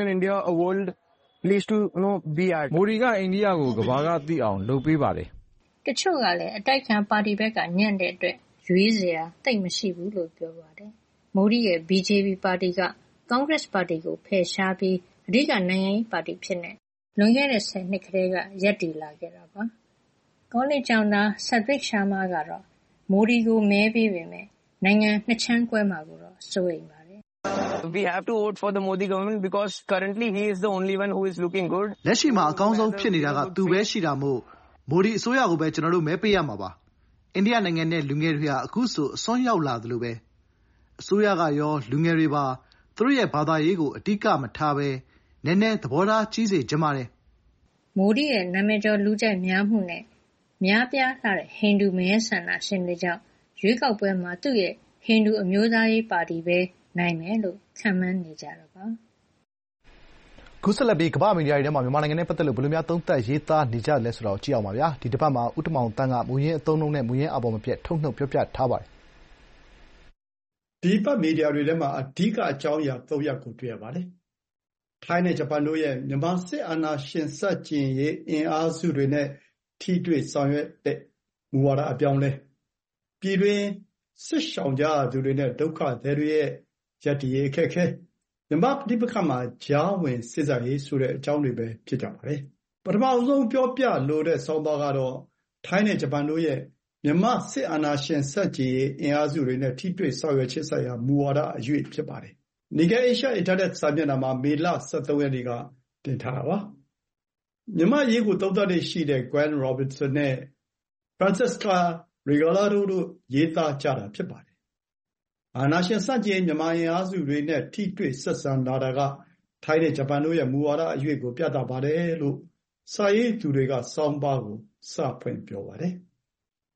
ကိုကမ္ဘာကသိအောင်လုပ်ပေးပါတယ်
။တချို့ကလည်းအတိုက်အခံပါတီဘက်ကညံ့တဲ့အတွက်ရွေးစရာသိပ်မရှိဘူးလို့ပြောပါတယ်။မိုဒီရဲ့ B J P ပါတီကကွန်ဂရက်ပါတီကိုဖယ်ရှားပြီးအဓိကနိုင်ငံရေးပါတီဖြစ်နေလွန်ခဲ့တဲ့ဆယ်နှစ်ကတည်းကရပ်တည်လာခဲ့တာပါ။ကောလိပ်ကျောင်းသား Sadvik Sharma ကတော့မိုဒီကိုမဲပေးပေမယ့်နိုင်ငံနှစ်ချမ်းကွဲမှာကိုတော့စိုးရိမ်ပါတယ်။
"We have to vote for the Modi government because currently he is the only one who is looking good."
လက်ရှိမှာအကောင်းဆုံးဖြစ်နေတာကသူပဲရှိတာမို့မိုဒီအစိုးရကိုပဲကျွန်တော်တို့မဲပေးရမှာပါ။အိန္ဒိယနိုင်ငံနဲ့လူငယ်တွေဟာအခုဆိုအစွန်းရောက်လာသလိုပဲအစိုးရကရောလူငယ်တွေပါသူတို့ရဲ့ဘာသာရေးကိုအဓိကမထားဘဲနည်းနည်းသဘောထားကြီးစေချင်ပါတယ်
။မိုဒီရဲ့နာမည်ကျော်လူကြိုက်များမှုနဲ့များပြားလှတဲ့ဟိန္ဒူမဲဆန္ဒရှင်တွေကြောင့်ရွေးကောက်ပွဲမှာသူ့ရဲ့ဟိန္ဒူအမျိုးသားရေးပါတီပဲနိုင်မယ်လို့ခန့်မှန်းနေကြတာပါ
။ခုဆက်လက်ပြီးကမ္ဘာ့မီဒီယာတွေထဲမှာမြန်မာနိုင်ငံနဲ့ပတ်သက်လို့ဘယ်လိုများသုံးသပ်ရေးသားနေကြလဲဆိုတာကိုကြည့်အောင်ပါဗျာ။ဒီတစ်ပတ်မှာဦးတင်မောင်သန်းကမူရင်းအသုံးအနှုန်းနဲ့မူရင်းအာဘော်မပြတ်ထုတ်နှုတ်ပြောပြထားပါတယ်
။ဒီပတ်မီဒီယာတွေထဲမှာအဓိကအကြောင်းအရာသုံးရပ်ကိုတွေ့ရပါတယ်။ထိုင်းနဲ့ဂျပန်တို့ရဲ့မြန်မာစစ်အာဏာရှင်ဆန့်ကျင်ရေးအင်အားစုတွေနဲ့ထိတွေ့ဆောင်ရွက်တဲ့မူဝါဒအပြောင်းအလဲ၊ပြည်တွင်းစစ်ရှောင်ကြရသူတွေနဲ့ဒုက္ခသည်တွေရဲ့ရပ်တည်ရေးအခက်အခဲ၊မြန်မာပဋိပက္ခမှာကြားဝင်စေ့စပ်ရေးဆိုတဲ့အကြောင်းတွေပဲဖြစ်ကြပါတယ်။ပထမဆုံးပြောပြလိုတဲ့ဆောင်းပါးကတော့ထိုင်းနဲ့ဂျပန်တို့ရဲ့မြန်မာစစ်အာဏာရှင်ဆန့်ကျင်ရေးအင်အားစုတွေနဲ့ထိတွေ့ဆောင်ရွက်ခြင်းဆိုင်ရာမူဝါဒအရွေ့ဖြစ်ပါတယ်။ Nikkei Asia အင်တာနက်စာမျက်နှာမှာမေလ၁၃ရက်နေ့ကတင်ထားတာပါ။မြန်မာ့အရေးကိုသုံးသပ်လေ့ရှိတဲ့ Gwen Robinson နဲ့ Francesca Regalado တို့ရေးသားကြတာဖြစ်ပါတယ်။အာဏာရှင်ဆန့်ကျင်ရေးမြန်မာအင်အားစုတွေနဲ့ထိတွေ့ဆက်ဆံလာတာကထိုင်းနဲ့ဂျပန်တို့ရဲ့မူဝါဒအရွေ့ကိုပြသပါတယ်လို့စာရေးသူတွေကဆောင်းပါးကိုစဖွင့်ပြောပါတယ်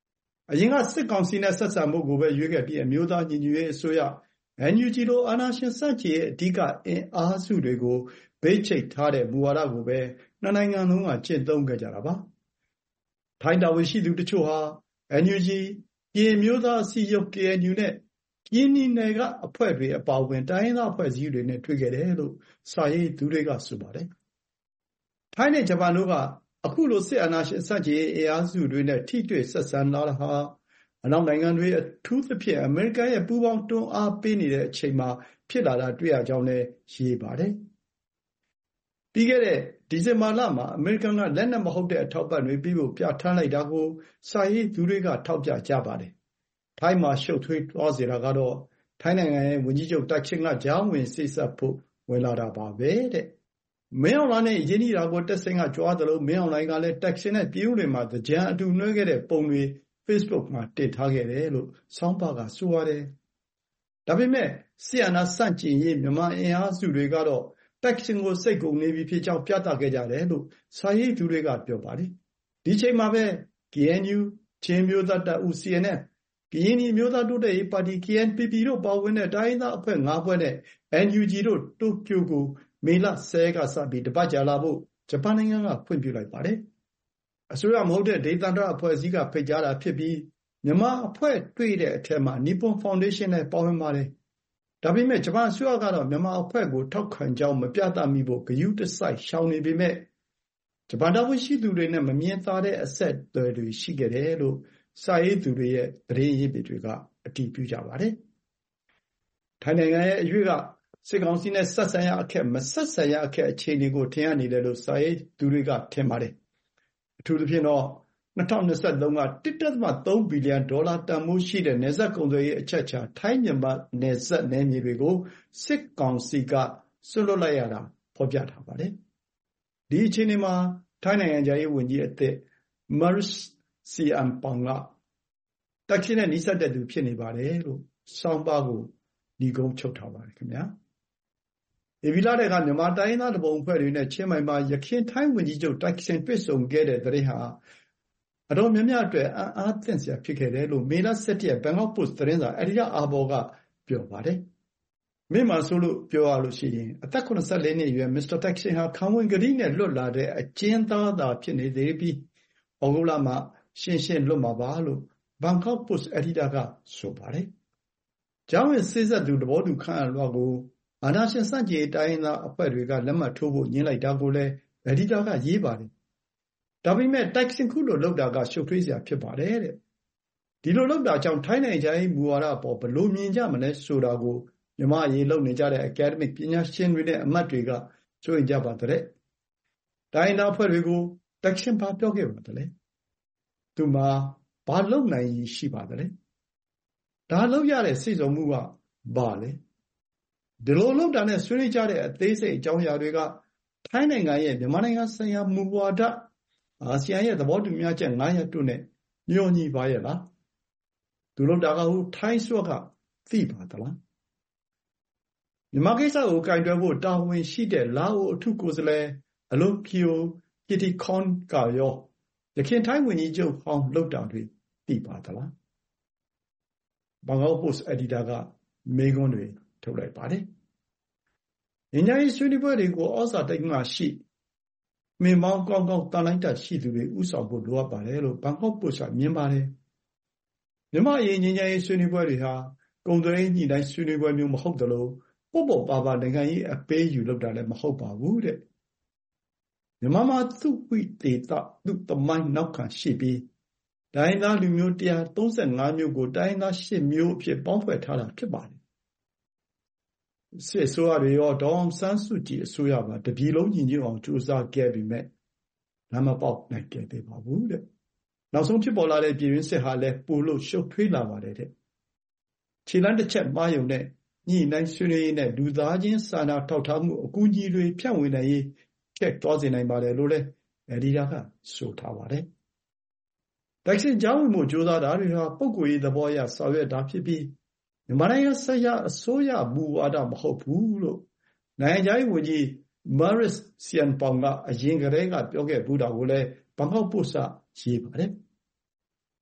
အရင်ကစစ်ကောင်စီနဲ့ဆက်ဆံမှုကိုပဲရွေးခဲ့ပြီးအမျိုးသားညီညွတ်ရေးအစိုးရ အန် ယူ ဂျီ လိုအာဏာရှင်ဆန့်ကျင်ရေးအဓိကအင်အားစုတွေကိုဘေးချိတ်ထားတဲ့မူဝါဒကိုပဲနှစ်နိုင်ငံလုံးကကျင့်သုံးခဲ့ကြတာပါ။ထိုင်းတာဝန်ရှိသူတချို့ဟာ အန် ယူ ဂျီ ကရင်အမျိုးသားအစည်းအရုံး ကေ အန် ယူ နဲ့ကရင်နီနယ်ကအဖွဲ့တွေအပါအဝင်တိုင်းရင်းသားအဖွဲ့အစည်းတွေနဲ့တွေ့ခဲ့တယ်လို့စာရေးသူတွေကဆိုပါတယ်။ထိုင်းနဲ့ဂျပန်တို့ကအခုလိုစစ်အာဏာရှင်ဆန့်ကျင်ရေးအင်အားစုတွေနဲ့ထိတွေ့ဆက်ဆံလာတာဟာအနောက်နိုင်ငံတွေအထူးသဖြင့်အမေရိကန်ရဲ့ပူးပေါင်းတွန်းအားပေးနေတဲ့အချိန်မှာဖြစ်လာတာတွေ့ရကြောင်းလည်းရေးပါတယ်။ပြီးခဲ့တဲ့ဒီဇင်ဘာလမှာအမေရိကန်ကလက်နက်မဟုတ်တဲ့အထောက်အပံ့တွေပေးဖို့ပြဋ္ဌာန်းလိုက်တာကိုစာရေးသူတွေကထောက်ပြကြပါတယ်။ထိုင်းမှာရှုပ်ထွေးသွားစေတာကတော့ထိုင်းနိုင်ငံရဲ့ဝန်ကြီးချုပ်တက်ရှင်ကကြားဝင်စေ့စပ်ဖို့ဝင်လာတာပါပဲတဲ့။မင်းအောင်လှိုင်နဲ့ရင်းနှီးတာကိုတက်ဆင်ကကြွားသလိုမင်းအောင်လှိုင်ကလည်းတက်ရှင်နဲ့ပြည်ဦးလွင်မှာသင်္ကြန်အတူနှွှဲခဲ့တဲ့ပုံတွေFacebook မှာတင်ထားခဲ့တယ်လို့ဆောင်းပါးကဆိုပါတယ်။ဒါပေမဲ့စစ်အာဏာဆန့်ကျင်ရေးမြန်မာအင်အားစုတွေကတော့တက်ရှင်ကိုစိတ်ကုန်နေပြီဖြစ်ကြောင်းပြသခဲ့ကြတယ်လို့စာရေးသူတွေကပြောပါတယ်။ဒီချိန်မှာပဲ ကေ အန် ယူ ချင်းမျိုးသားတပ်ဦး စီ အန် အက်ဖ် ကရင်နီမျိုးသားတိုးတက်ရေးပါတီ ကေ အန် ပီ ပီ တို့ပါဝင်တဲ့တိုင်းရင်းသားအဖွဲ့ငါးဖွဲ့နဲ့ အန် ယူ ဂျီ တို့တိုကျိုကိုမေလဆယ်ရက်ကစပြီးတပတ်ကြာလာဖို့ဂျပန်နိုင်ငံကဖွင့်ပြုလိုက်ပါတယ်။အစိုးရမဟုတ်တဲ့ဒေသန္တရအဖွဲ့အစည်းကဖိတ်ကြားတာဖြစ်ပြီးမြန်မာအဖွဲ့တွေ့တဲ့အထက်မှာနီပွန်ဖောင်ဒေးရှင်းလည်းပါဝင်ပါတယ်။ဒါပေမဲ့ဂျပန်အစိုးရကတော့မြန်မာအဖွဲ့ကိုထောက်ခံကြောင်းမပြသမိဖို့ဂရုတစိုက်ရှောင်နေပေမဲ့ဂျပန်တာဝန်ရှိသူတွေနဲ့မမြင်သာတဲ့အဆက်အသွယ်တွေရှိခဲ့တယ်လို့စာရေးသူတွေရဲ့သတင်းရင်းမြစ်တွေကအတည်ပြုကြပါတယ်။ထိုင်းနိုင်ငံရဲ့အရွေ့ကစစ်ကောင်စီနဲ့ဆက်ဆံရအခက်မဆက်ဆံရအခက်အခြေအနေကိုထင်ရနေတယ်လို့စာရေးသူတွေကထင်ပါတယ်။အထူးသဖြင့်တော့၂၀၂၃က တစ်ဒသမသုံးဘီလီယံဒေါ်လာတန်ဖိုးရှိတဲ့နယ်စပ်ကုန်သွယ်ရေးအချက်အခြာထိုင်းမြန်မာနယ်စပ်နယ်မြေတွေကိုစစ်ကောင်စီကစွန့်လွှတ်လိုက်ရတာဖော်ပြထားပါတယ်။ဒီအခြေအနေမှာထိုင်းနိုင်ငံခြားရေးဝန်ကြီးအသစ် Maris Sagiampong ကတက်ရှင်နဲ့နှိစက်တဲ့သူဖြစ်နေပါတယ်လို့ဆောင်းပါးကိုညီကုန်းချုပ်ထားပါတယ်ခင်ဗျာ။ဧပြီလတည်းကမြန်မာတိုင်းရင်းသားတပုံအဖွဲ့တွေနဲ့ချင်းမိုင်မှာယခင်ထိုင်းဝန်ကြီးချုပ်တက်ရှင်တွေ့ဆုံခဲ့တဲ့သတင်းဟာအတော်များများအတွက်အံ့အားသင့်စရာဖြစ်ခဲ့တယ်လို့မေလ၁၁ရက်ဘန်ကောက်ပို့စ်သတင်းစာအယ်ဒီတာအာဘော်ကပြောပါတယ်။မိမှာဆိုလို့ပြောရလို့ရှိရင်အသက်၇၄နှစ်အရွယ်မစ္စတာတက်ရှင်ဟာခံဝန်ကတိနဲ့လွတ်လာတဲ့အကျဉ်းသားသာဖြစ်နေသေးပြီးဩဂုတ်လမှာရှင်းရှင်းလွတ်မှာပါလို့ဘန်ကောက်ပို့စ်အယ်ဒီတာကဆိုပါတယ်။ကြားဝင်စေ့စပ်သူသဘောတူခန့်အပ်လွှာကိုအာဏာရှင်စန့်ကျင်ရေးတိုင်းရင်းသားအဖွဲ့တွေကလက်မှတ်ထိုးဖို့ညှင်းလိုက်တာကိုလည်းအယ်ဒီတာကရေးပါတယ်။ဒါပေမဲ့တက်ရှင်ခုလိုလုပ်တာကရှုပ်ထွေးစရာဖြစ်ပါတယ်တဲ့။ဒီလိုလုပ်တာကြောင့်ထိုင်းနိုင်ငံခြားရေးမူဝါဒအပေါ်ဘယ်လိုမြင်ကြမလဲဆိုတာကိုမြန်မာအရေးလုပ်နေကြတဲ့အကယ်ဒမစ်ပညာရှင်တွေနဲ့အမတ်တွေကစိုးရိမ်ကြပါတဲ့။တိုင်းရင်းသားအဖွဲ့တွေကိုတက်ရှင်ဘာပြောခဲ့ပါသလဲ။သူမှာဘာလုပ်နိုင်ရည်ရှိပါသလဲ။ဒါလုပ်ရတဲ့စိတ်ဆုံမှုကဘာလဲ။ဒီလိုလုပ်တာနဲ့ဆွေးနွေးကြတဲ့အသေးစိတ်အကြောင်းအရာတွေကထိုင်းနိုင်ငံရဲ့မြန်မာနိုင်ငံဆိုင်ရာမူဝါဒအာဆီယံရဲ့သဘောတူမျှချက်ငါးရပ်တို့နဲ့ညှိုညီပါရဲ့လား။သူလုပ်တာကဟိုထိုင်းစွက်ကသိပါသလား။မြန်မာကိစ္စကိုကင်တွယ်ဖို့တာဝန်ရှိတဲ့လာအိုအထူးကိုယ်စားလှယ်အလုကီယိုကီတီခွန်ကရောယခင်ထိုင်းဝန်ကြီးချုပ်ဟောင်းလုပ်တာတွေသိပါသလား။ဘန်ကောက်ပို့စ်အယ်ဒီတာကမေးခွန်းတွေထုတ်လိုက်ပါတယ်။ငြိမ်းချမ်းရေးဆွေးနွေးပွဲတွေကိုဩဇာတိတ်မှရှိမင်းမောင်းကောင်းကောင်းတန်လိုက်တာရှိသူတွေဥဆောင်ဖို့လိုအပ်ပါတယ်လို့ဘန်ကောက်ပို့စ်ကမြင်ပါတယ်။မြန်မာအရေးငြိမ်းချမ်းရေးဆွေးနွေးပွဲတွေဟာကုန်သွယ်ရေးညှိနှိုင်းဆွေးနွေးပွဲမျိုးမဟုတ်သလိုပေါ့ပေါ့ပါပါနိုင်ငံရေးအပေးယူလုပ်တာလည်းမဟုတ်ပါဘူးတဲ့။မြန်မာမှာသူ့ဝိသေသသူ့သမိုင်းနောက်ခံရှိပြီးတိုင်းသားလူမျိုး၁၃၅မျိုးကိုတိုင်းသား၈မျိုးအဖြစ်ပေါင်းဖွဲ့ထားတာဖြစ်ပါတယ်။စစ်အစိုးရတွေရောဒေါ်အောင်ဆန်းစုကြည်အစိုးရပါတပြည်လုံးညီညွတ်အောင်ကြိုးစားခဲ့ပြီးမဲ့လမ်းမပေါက်နိုင်ခဲ့သေးပါဘူးတဲ့။နောက်ဆုံးဖြစ်ပေါ်လာတဲ့ပြည်တွင်းစစ်ဟာလည်းပိုလို့ရှုပ်ထွေးလာပါတယ်တဲ့။ခြေလှမ်းတစ်ချက်မှားယုံနဲ့ညှိနှိုင်းဆွေးနွေးရေးနဲ့လူသားချင်းစာနာထောက်ထားမှုအကူအညီတွေဖြန့်ဝေနိုင်ရေးခက်သွားစေနိုင်ပါတယ်လို့လည်းအယ်ဒီတာကဆိုထားပါတယ်။တက်ရှင်ကြားဝင်မှုကြိုးစားတာတွေဟာပုဂ္ဂိုလ်ရေးသဘောအရဆောင်ရွက်တာဖြစ်ပြီးမြန်မာနိုင်ငံဆိုင်ရာအစိုးရမူဝါဒမဟုတ်ဘူးလို့နိုင်ငံခြားရေးဝန်ကြီး Maris Sagiampong ကအရင်ကတည်းကပြောခဲ့ဘူးတာကိုလည်းဘန်ကောက်ပို့စ်ကရေးပါတယ်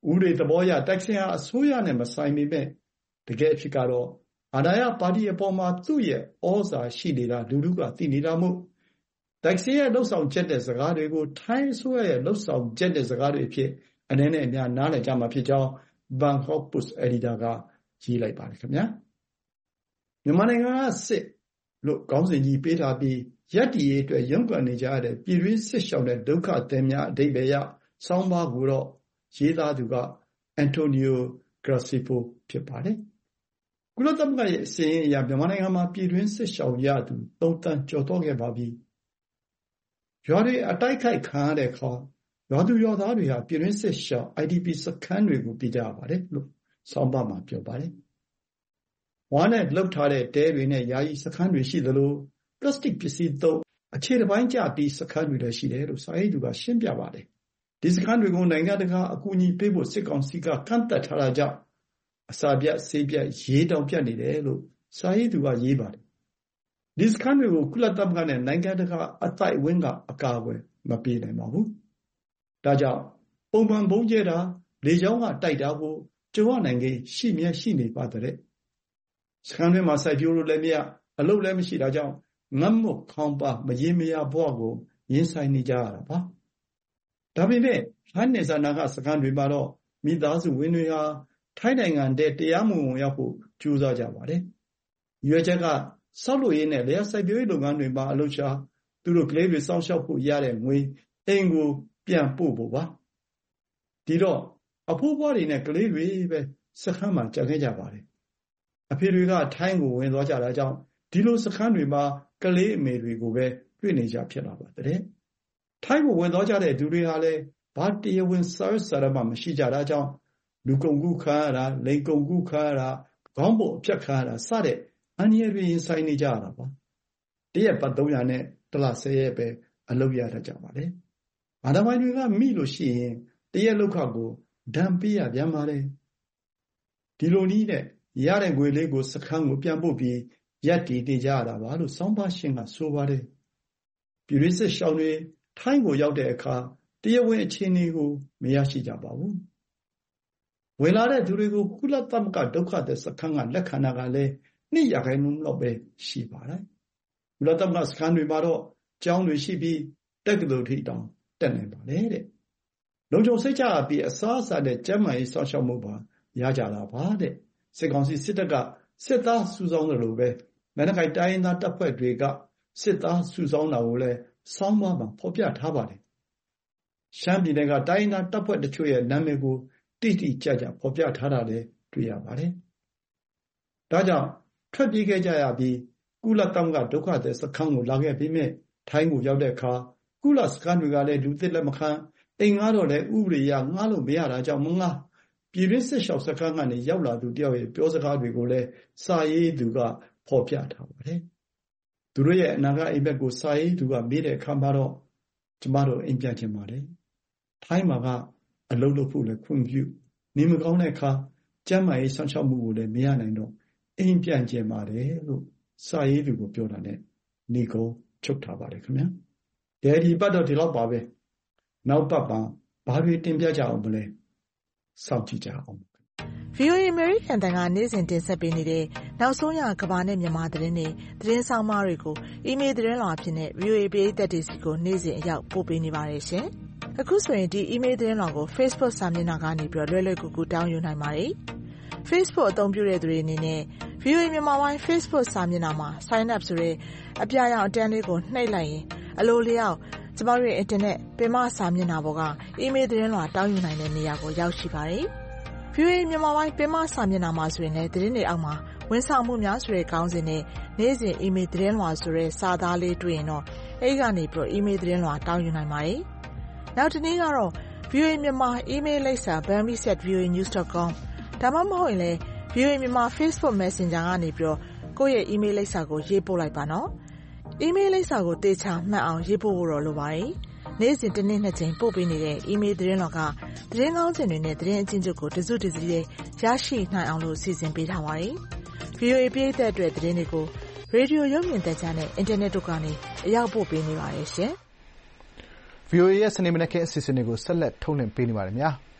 ဥပဒေသဘောအရတက်ဆင်ဟာအစိုးရနဲ့မဆိုင်ပေမဲ့တကယ်အဖြစ်ကတော့အာဏာရပါတီအပေါ်မှာသူ့ရဲ့ဩဇာရှိနေတာလူထုကသိနေတာမို့တက်ဆင်ရဲ့လှုပ်ဆောင်ချက်တဲ့စကားတွေကိုထိုင်းအစိုးရရဲ့လှုပ်ဆောင်ချက်တဲ့စကားတွေအဖြစ်အနေနဲ့အများနားလည်ကြမှာဖြစ်ကြောင်း Bangkok Post Editor ကရေးလိုက်ပါတယ်ခင်ဗျာမြန်မာနိုင်ငံကစစ်လို့ခေါင်းစဉ်ကြီးပေးထားပြီးရပ်တည်ရေးအတွက်ရုန်းကန်နေကြရတဲ့ပြည်တွင်းစစ်ရှောင်တဲ့ဒုက္ခသည်များအဓိပ္ပာယ်ရဆောင်းပါးကိုတော့ရေးသားသူကအန်တိုနီယိုဂရာစီဖိုဖြစ်ပါတယ်ကုလသမဂ္ဂရဲ့အစီရင်အရမြန်မာနိုင်ငံမှာပြည်တွင်းစစ်ရှောင်ရသူသုံးသန်းကျော်တော့ခဲ့ပါပြီရွာတွေအတိုက်ခိုက်ခံရတဲ့အခါရွာသူရွာသားတွေဟာပြည်တွင်းစစ်ရှောင် အိုင်ဒီပီ စခန်းတွေကိုပြကြရပါတယ်လို့ဆောင်းပါးမှာပြောပါတယ်ဝါနဲ့လှုပ်ထားတဲ့တဲတွေနဲ့ယာယီစခန်းတွေရှိသလိုပလတ်စတစ်ပစ္စည်းသုံးအခြေတစ်ပိုင်းကျပြီးစခန်းတွေလည်းရှိတယ်လို့စာရေးသူကရှင်းပြပါတယ်ဒီစခန်းတွေကိုနိုင်ငံတကာအကူအညီပေးဖို့စစ်ကောင်စီကကန့်သတ်ထားတာကြောင့်အစာပြတ်ဆေးပြတ်ရေတောင်ပြတ်နေတယ်လို့စာရေးသူကရေးပါတယ်ဒီစခန်းတွေကိုကုလသမဂ္ဂနဲ့နိုင်ငံတကာအသိုက်အဝန်းကအကာအကွယ်မပေးနိုင်ပါဘူးဒါကြောင့်ပုံမှန်ဘုံကျဲတာလေကြောင်းကတိုက်တာကိုကြုံရနိုင်ခဲ့ရှိမြဲရှိနေပါတဲ့စခန်းတွေမှာစိုက်ပျိုးလို့လည်းမရအလုပ်လည်းမရှိတာကြောင့်ငတ်မွတ်ခေါင်းပါမရေမရဘဝကိုရင်ဆိုင်နေကြရတာပါဒါပေမဲ့ထိုင်းနယ်စပ်နာကစခန်းတွေမှာတော့မိသားစုဝင်တွေဟာထိုင်းနိုင်ငံတဲ့တရားမဝင်ဝင်ရောက်ဖို့ကြိုးစားကြပါတယ်ရွေချက်ကဆောက်လုပ်ရေးနဲ့လျှက်စိုက်ပျိုးရေးလုပ်ငန်းတွေမှာအလုပ်ရှာသူတို့ကလေးတွေစောင့်ရှောက်ဖို့ရတဲ့ငွေအိမ်ကိုပြန်ပို့ဖို့ပါဒီတော့အဖိုးဘွားတွေနဲ့ကလေးတွေပဲစခန်းမှာကြံခဲ့ကြပါတယ်အဖေတွေကထိုင်းကိုဝင်သွားကြတာကြောင့်ဒီလိုစခန်းတွေမှာကလေးအမေတွေကိုပဲတွေ့နေကြဖြစ်လာပါတယ်ထိုင်းကိုဝင်သွားကြတဲ့သူတွေဟာလည်းဘာတရားဝင်စာရွက်စာတမ်းမှမရှိကြတာကြောင့်လူကုန်ကူးခံရတာလိန်ကုန်ကူးခံရတာခေါင်းပုံအဖြတ်ခံရတာစတဲ့အန္တရာယ်တွေရင်ဆိုင်နေကြရတာပါတရက်ပတ်သုံးရာနဲ့တစ်လဆယ်ရက်ပဲအလုပ်ရတတ်ကြပါတယ်အာဏာပိုင်တွေကမိလို့ရှိရင်တရက်လောက်ခကိုဒဏ်ပေးရပြန်ပါတယ်ဒီလိုနည်းနဲ့ရတဲ့ငွေလေးကိုစခန်းကိုပြန်ပို့ပြီးရက်တည်နေကြရတာပါလို့စောင်းပါရှင်ကဆိုပါတယ်ပြည်တွင်းစစ်ရှောင်တွေထိုင်းကိုရောက်တဲ့အခါတရားဝင်အခြေအနေကိုမရရှိကြပါဘူးဝင်လာတဲ့သူတွေကိုကုလသမဂ္ဂဒုက္ခသည်စခန်းကလက်ခံတာကလည်းနှစ်ရာခိုင်နှုန်းလောက်ပဲရှိပါတယ်ကုလသမဂ္ဂစခန်းတွေမှာတော့ကျောင်းတွေရှိပြီးတက္ကသိုလ်ထိတောင်တက်နိုင်ပါတယ်တဲ့လုံခြုံစိတ်ချပြီးအစားအစာနဲ့ကျန်းမာရေးစောင့်ရှောက်မှုပါရကြတာပါတဲ့စစ်ကောင်စီစစ်တပ်ကစစ်သားစုဆောင်းတယ်လို့ပဲလက်နက်ကိုင်တိုင်းရင်းသားတပ်ဖွဲ့တွေကစစ်သားစုဆောင်းတာကိုလည်းစောင်းပါမှာဖော်ပြထားပါတယ်ရှမ်းပြည်နယ်ကတိုင်းရင်းသားတပ်ဖွဲ့တချို့ရဲ့နာမည်ကိုတိတိကျကျဖော်ပြထားတာလည်းတွေ့ရပါတယ်ဒါကြောင့်ထွက်ပြေးခဲ့ကြရပြီးကုလသမဂ္ဂဒုက္ခသည်စခန်းကိုလာခဲ့ပြီးမြဲထိုင်းကိုရောက်တဲ့အခါကုလစခန်းတွေကလည်းလူသစ်လက်မခံအိမ်ငါတော့လည်းဥပဒေရငားလို့မရတာကြောင့်မငားပြည်တွင်းစစ်ရှောင်စခန်းကနေရောက်လာသူတယောက်ရဲ့ပြောစကားတွေကိုလည်းစာရေးသူကဖော်ပြထားပါတယ်သူတို့ရဲ့အနာဂတ်အိမ်ဘက်ကိုစာရေးသူကမေးတဲ့အခါမှာတော့ကျမတို့အိမ်ပြန်ချင်ပါတယ်ထိုင်းမှာကအလုပ်လုပ်ဖို့လည်းခွင့်ပြုနေမကောင်းတဲ့အခါကျန်းမာရေးဆောင်ရှောက်မှုကိုလည်းမရနိုင်တော့အိမ်ပြန်ချင်ပါတယ်လို့စာရေးသူကိုပြောတာနဲ့နေကုန်းချုပ်ထားပါတယ်ခင်ဗျာဒီပတ်တော့ဒီလောက်ပါပဲနောက်ပတ်ပါဘာတွေတင်ပြကြအောင်မလဲစောင့်ကြည့်ကြအောင်
ဗွီအိုအေ American တန်ကနေ့စဉ်တင်ဆက်ပေးနေတဲ့နောက်ဆုံးရကမ္ဘာနဲ့မြန်မာသတင်းတွေသတင်းဆောင်မတွေကိုအီးမေးလ်သတင်းလွှာအဖြစ်နဲ့ ဗွီအိုအေ ပရိသတ်တွေစီကိုနေ့စဉ်အရောက်ပို့ပေးနေပါတယ်ရှင်။အခုဆိုရင်ဒီအီးမေးလ်သတင်းလွှာကို Facebook စာမျက်နှာကနေပြီးတော့လွယ်လွယ်ကူကူတောင်းယူနိုင်ပါတယ်။ Facebook အသုံးပြုတဲ့သူတွေအနေနဲ့ ဗွီအိုအေ မြန်မာပိုင်း Facebook စာမျက်နှာမှာ Sign up ဆိုတဲ့အပြာရောင်အတန်းလေးကိုနှိပ်လိုက်ရင်အလိုလျောက်ကျမတို့ရဲ့ Internet ပင်မစာမျက်နှာပေါ်ကအီးမေးလ်သတင်းလွှာတောင်းယူနိုင်တဲ့နေရာကိုရောက်ရှိပါတယ်။ ဗွီအိုအေ မြန်မာပိုင်းပင်မစာမျက်နှာမှာဆိုရင်လည်းသတင်းတွေအောက်မှာဝန်ဆောင်မှုများဆိုတဲ့ခေါင်းစဉ်နဲ့နေ့စဉ်အီးမေးလ်သတင်းလွှာဆိုတဲ့စာသားလေးတွေ့ရင်တော့အဲဒီကနေပြီးတော့အီးမေးလ်သတင်းလွှာတောင်းယူနိုင်ပါတယ်။နောက်တစ်နေ့ကတော့ ဗွီအိုအေ မြန်မာအီးမေးလ်လိပ်စာ burmese at v o a news dot com ဒါမှမဟုတ်ရင်လည်း ဗွီအိုအေ မြန်မာ Facebook Messenger ကနေပြီးတော့ကိုယ့်ရဲ့အီးမေးလ်လိပ်စာကိုရေးပို့လိုက်ပါနော်။အီးမေးလ်လိပ်စာကိုတေချာမှတ်အောင်ရေးပို့ဖို့တော့လိုပါတယ်။နေ့စဉ်တစ်နေ့နှစ်ကြိမ်ပို့ပေးနေတဲ့အီးမေးလ်သတင်းလွှာကသတင်းကောင်းစဉ်တွေနဲ့သတင်းအကျဉ်းချုပ်ကိုတစုတစည်းလေးရရှိနိုင်အောင်လို့စီစဉ်ပေးထားပါတယ်။ ဗွီအိုအေ ပရိသတ်အတွက်သတင်းတွေကိုရေဒီယိုရုပ်မြင်သံကြားနဲ့အင်တာနက်တို့ကနေအရောက်ပို့ပေးနေပါတယ်ရှင်။
ဗွီအိုအေ ရဲ့စနေမနက်ခင်းအစီအစဉ်တွေကိုဆက်လက်ထုတ်လွှင့်ပေးနေပါတယ်။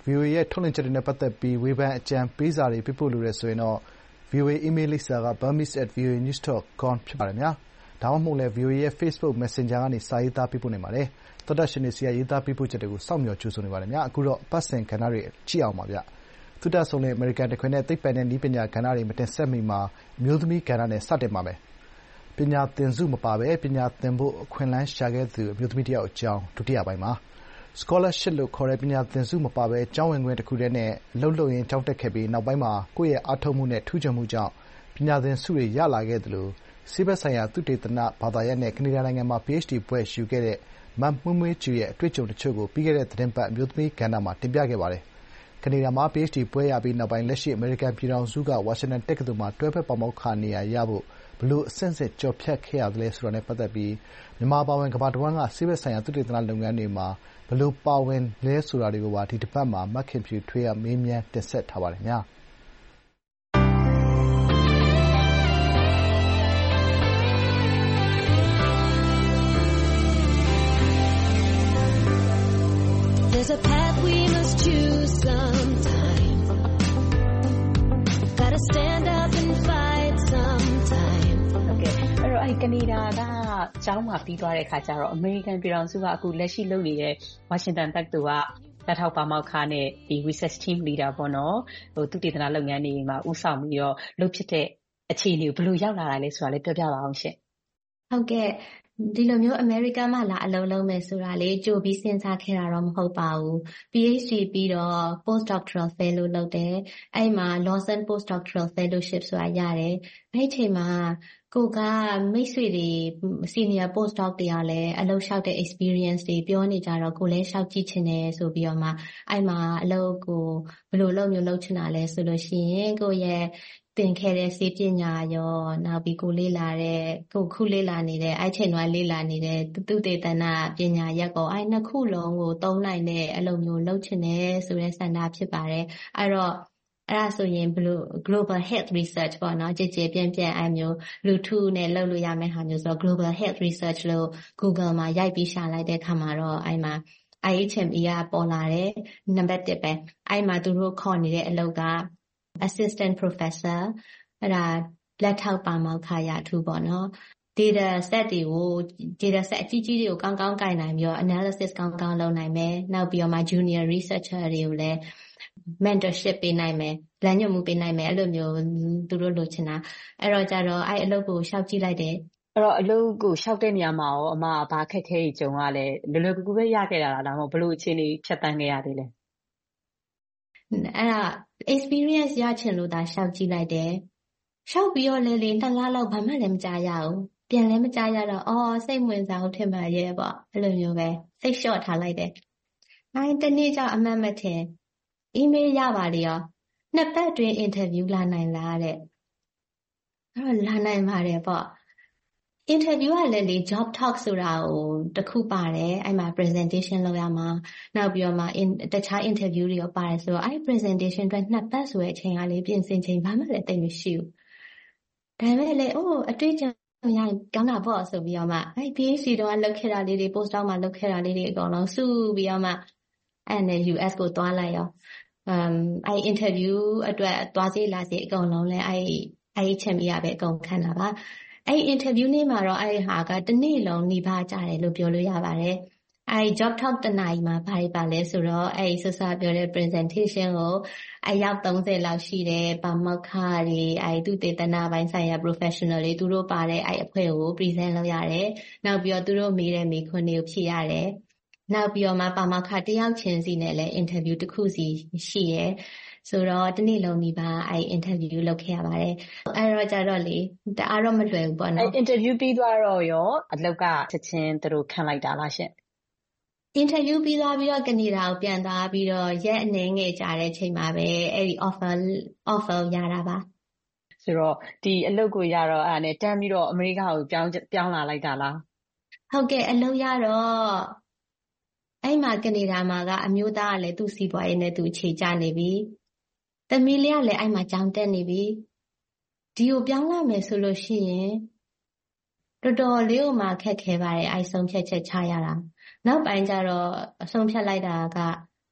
ဗွီအိုအေရဲ့ထုတ်လွှင့်ချက်တွေနဲ့ပတ်သက်ပြီးဝေဖန်အကြံပေးစာတွေပေးပို့လိုတယ်ဆိုရင်တော့ ဗွီအိုအေ email လိပ်စာက burmese at voanews dot com ဖြစ်ပါတယ်ဗျာ။ဒါမှမဟုတ်လည်း ဗွီအိုအေရဲ့ Facebook Messenger ကနေစာရေးသားပေးပို့နိုင်ပါတယ်။သောတရှင်တွေဆီကရေးသားပေးပို့ချက်တွေကိုစောင့်မျှော်ကြိုဆိုနေပါတယ်ဗျာ။အခုတော့အပတ်စဉ်ကဏ္ဍတွေကြည့်အောင်ပါဗျ။သုတဆုံးလအမေရိကန်တခွင်နဲ့သိပ္ပံနဲ့နည်းပညာကဏ္ဍတွေမတင်ဆက်မီမှာအမျိုးသမီးကဏ္ဍနဲ့စတင်ပါမယ်။ပညာသင်စုမပါဘဲပညာသင်ဖို့အခွင့်အလမ်းရှာခဲ့သူအမျိုးသမီးတယောက်အကြောင်းဒုတိယပိုင်းမှာ Scholarship လို့ခေါ်တဲ့ပညာသင်စုမပါဘဲကျောင်းဝင်ခွင့်တခုတည်းနဲ့အလုပ်လုပ်ရင်းကျောင်းတက်ခဲ့ပြီးနောက်ပိုင်းမှာကိုယ့်ရဲ့အားထုတ်မှုနဲ့ထူးချွန်မှုကြောင့်ပညာသင်ဆုတွေရလာခဲ့သလိုဆေးဘက်ဆိုင်ရာသုတေသနဘာသာရပ်နဲ့ကနေဒါနိုင်ငံမှာ PhD ဘွဲ့ယူခဲ့တဲ့မမွှေးမွှေးကြူရဲ့အတွေ့အကြုံတချို့ကိုပြီးခဲ့တဲ့သီတင်းပတ်အမျိုးသမီးကဏ္ဍမှာတင်ပြခဲ့ပါတယ်။ကနေဒါမှာ PhD ဘွဲ့ရပြီးနောက်ပိုင်းလက်ရှိအမေရိကန်ပြည်ထောင်စုကဝါရှင်တန်တက္ကသိုလ်မှာတွဲဖက်ပါမောက္ခနေရာရဖို့ဘယ်လိုအဆင့်ဆင့်ကျော်ဖြတ်ခဲ့ရသလဲဆိုတာနဲ့ပတ်သက်ပြီးမြန်မာအပါအဝင်ကမ္ဘာတဝန်းကဆေးဘက်ဆိုင်ရာသုတေသနလုပ်ငန်းတွေမှာဘယ်လိုပါဝင်လဲဆိုတာတွေကိုပါဒီတပတ်မှာမခင်ဖြူထွေးကမေးမြန်းတင်ဆက်ထားပါတယ်ခင်ဗျာ။
There's a path we must choose sometime. Gotta stand up and fight sometime.
ဟုတ်ကဲ့အဲ့တော့အဲ့ကနေဒါကကျောင်းမှာပြီးသွားတဲ့အခါကျတော့အမေရိကန်ပြည်ထောင်စုကအခုလက်ရှိလုပ်နေတဲ့ဝါရှင်တန်တက္ကသိုလ်ကလက်ထောက်ပါမောက္ခနဲ့ဒီ research team leader ပေါ့နော်ဟိုသူတည်တနာလုပ်ငန်းတွေမှာဦးဆောင်ပြီးတော့လုပ်ဖြစ်တဲ့အခြေအနေကိုဘယ်လိုရောက်လာတာလဲဆိုတာလေးပြောပြပါအောင်ရှင်
ဟုတ်ကဲ့ဒီလိုမျိုးအမေရိကန်မှာလာအလုပ်လုပ်မယ်ဆိုတာလေကြိုပြီးစဉ်းစားခဲ့တာတော့မဟုတ်ပါဘူး PhD ပြီးတော့ postdoctoral fellow လုပ်တယ်အဲ့မှာ Lawson postdoctoral fellowship ဆိုတာရတယ်အဲ့ချိန်မှာကိုကမိတ်ဆွေတွေ senior postdoc တွေကလည်းအလုပ်လျှောက်တဲ့ experience တွေပြောနေကြတော့ကိုလည်းလျှောက်ကြည့်ချင်တယ်ဆိုပြီးတော့မှအဲ့မှာအလုပ်ကိုဘယ်လိုလုပ်မျိုးလုပ်ချင်တာလဲဆိုလို့ရှိရင်ကိုရဲ့သင်ခဲ့တဲ့စေပညာရောနောက်ပြီးကိုလေ့လာတဲ့ကိုခုလေ့လာနေတဲ့အဲ့ချိန်တော့လေ့လာနေတဲ့သူတေသနာပညာရပ်ကိုအဲ့နှစ်ခုလုံးကိုသုံးနိုင်တဲ့အလုပ်မျိုးလုပ်ချင်တယ်ဆိုတဲ့ဆန္ဒဖြစ်ပါတယ်အဲ့တော့အဲ့ဒါဆိုရင်ဘလို့ global health research ပေါ့နော်ကြည်ကြည်ပြန့်ပြန့်အဲ့မျိုးလူထုနဲ့လုပ်လို့ရမယ့်ဟာမျိုးဆိုတော့ global health research လို့ Google မှာရိုက်ပြီးရှာလိုက်တဲ့အခါမှာတော့အဲ့မှာ I H M E ကပေါ်လာတယ်နံပါတ်တစ်ပဲအဲ့မှာသူတို့ခေါ်နေတဲ့အလုပ်ကassistant professor အဲ့ဒါလက်ထောက်ပါမောက္ခရထူးပေါ့နော် data set တွေကို data set အကြီးကြီးတွေကိုကောင်းကောင်းကိုင်နိုင်ပြီးတော့ analysis ကောင်းကောင်းလုပ်နိုင်မယ်နောက်ပြီးတော့မှ junior researcher တွေကိုလည်း mentorship ပေးနိုင်မယ်လမ်းညွှန်မှုပေးနိုင်မယ်အဲ့လိုမျိုးသူတို့လိုချင်တာအဲ့တော့ကြတော့အဲ့အလုပ်ကိုရှောက်ကြည့်လိုက်တယ်
အဲ့တော့အလုပ်ကိုရှောက်တဲ့နေရာမှာရောအမဘာခက်ခဲကြီးကြုံရလဲလွယ်လွယ်ကူကူပဲရခဲ့တာလားဒါမှမဟုတ်ဘယ်လိုအခြေအနေဖြတ်တန်းခဲ့ရသေးလဲ
အဲ့ဒါ experience ရချင်လို့ဒါရှောက်ကြည့်လိုက်တယ်ရှောက်ပြီးတော့လေလေနှစ်လလောက်ဘာမှလည်းမကြားရဘူးပြန်လည်းမကြားရတော့အော်စိတ်ဝင်စားထင်ပါရဲ့ပေါ့အဲ့လိုမျိုးပဲစိတ်လျှော့ထားလိုက်တယ်အဲ့တနေ့ကျအမှတ်မထင် email ရပါလေရောနှစ်ပတ်တွင် interview လာနိုင်လားတဲ့အဲ့တော့လာနိုင်ပါတယ်ပေါ့ interview ကလည်းလေ job talk ဆိုတာကိုတခုပါတယ်အဲ့မှာ presentation လုပ်ရမှာနောက်ပြီးတော့မှတခြား interview တွေရောပါတယ်ဆိုတော့အဲ့ presentation အတွက်နှစ်ပတ်ဆိုတဲ့အချိန်ကလေပြင်ဆင်ချိန်ဘာမှလည်းတိတ်မရှိဘူးဒါပေမဲ့လေအိုးအတွေ့အကြုံရရင်ကောင်းတာပေါ့ဆိုပြီးတော့မှအဲ့ PhD တော့လုပ်ခဲ့တာလေးတွေ postdoc မှာလုပ်ခဲ့တာလေးတွေအကုန်လုံးစုပြီးတော့မှအဲ့နဲ့ U S ကိုသွားလိုက်ရောum အဲ့ interview အတွက်သွားစီလာစီအကုန်လုံးလဲအဲ့အဲ့ H M E ရပဲအကုန်ခံတာပါအဲ့ interview နေ့မှာတော့အဲ့ဟာကတစ်နေ့လုံးနှိပါကြတယ်လို့ပြောလို့ရပါတယ်အဲ့ job talk တနားရီမှာဘာတွေပါလဲဆိုတော့အဲ့ဆဆပြောတဲ့ presentation ကိုအယောက်သုံးဆယ်လောက်ရှိတယ်ပါမောက္ခတွေအဲ့သူတေသနာပိုင်းဆိုင်ရာ professional တွေသူတို့ပါတယ်အဲ့အဖွဲ့ကို present လုပ်ရတယ်နောက်ပြီးတော့သူတို့မေးတဲ့မေးခွန်းတွေကိုဖြေရတယ်နောက်ပြီးတော့မှပါမောက္ခတယောက်ချင်းစီနဲ့လည်း interview တစ်ခုစီရှိရယ်ဆိုတော့တနေ့လုံးဒီပါအဲ့ interview လုပ်ခဲ့ရပါတယ်အဲ့တော့ကြတော့လေတအားတော့မလွယ်ဘူးပေါ့နော်
interview ပြီးသွားတော့ရောအလောက်ကချက်ချင်းသူတို့ခံလိုက်တာလားရှင်
interview ပြီးသွားပြီးတော့ကနေဒါကိုပြန်သွားပြီးတော့ရက်အနည်းငယ်ကြာတဲ့အချိန်မှာပဲအဲ့ဒီ offer offer ရတာပါ
ဆိုတော့ဒီအလုပ်ကိုရတော့အဲ့ဒါနဲ့တန်းပြီးတော့အမေရိကကိုပြောင်းပြောင်းလာလိုက်တာလား
ဟုတ်ကဲ့အလုပ်ရတော့အဲ့မှာကနေဒါမှာကအမျိုးသားကလည်းသူ့စီးပွားရေးနဲ့သူအခြေချနေပြီသမီးလေးကလည်းအဲ့မှာကြောင်းတက်နေပြီဒီကိုပြောင်းလာမယ်ဆိုလို့ရှိရင်တော်တော်လေးကိုမှခက်ခဲပါတယ်အဲ့ဆုံးဖြတ်ချက်ချရတာနောက်ပိုင်းကျတော့အဆုံးဖြတ်လိုက်တာက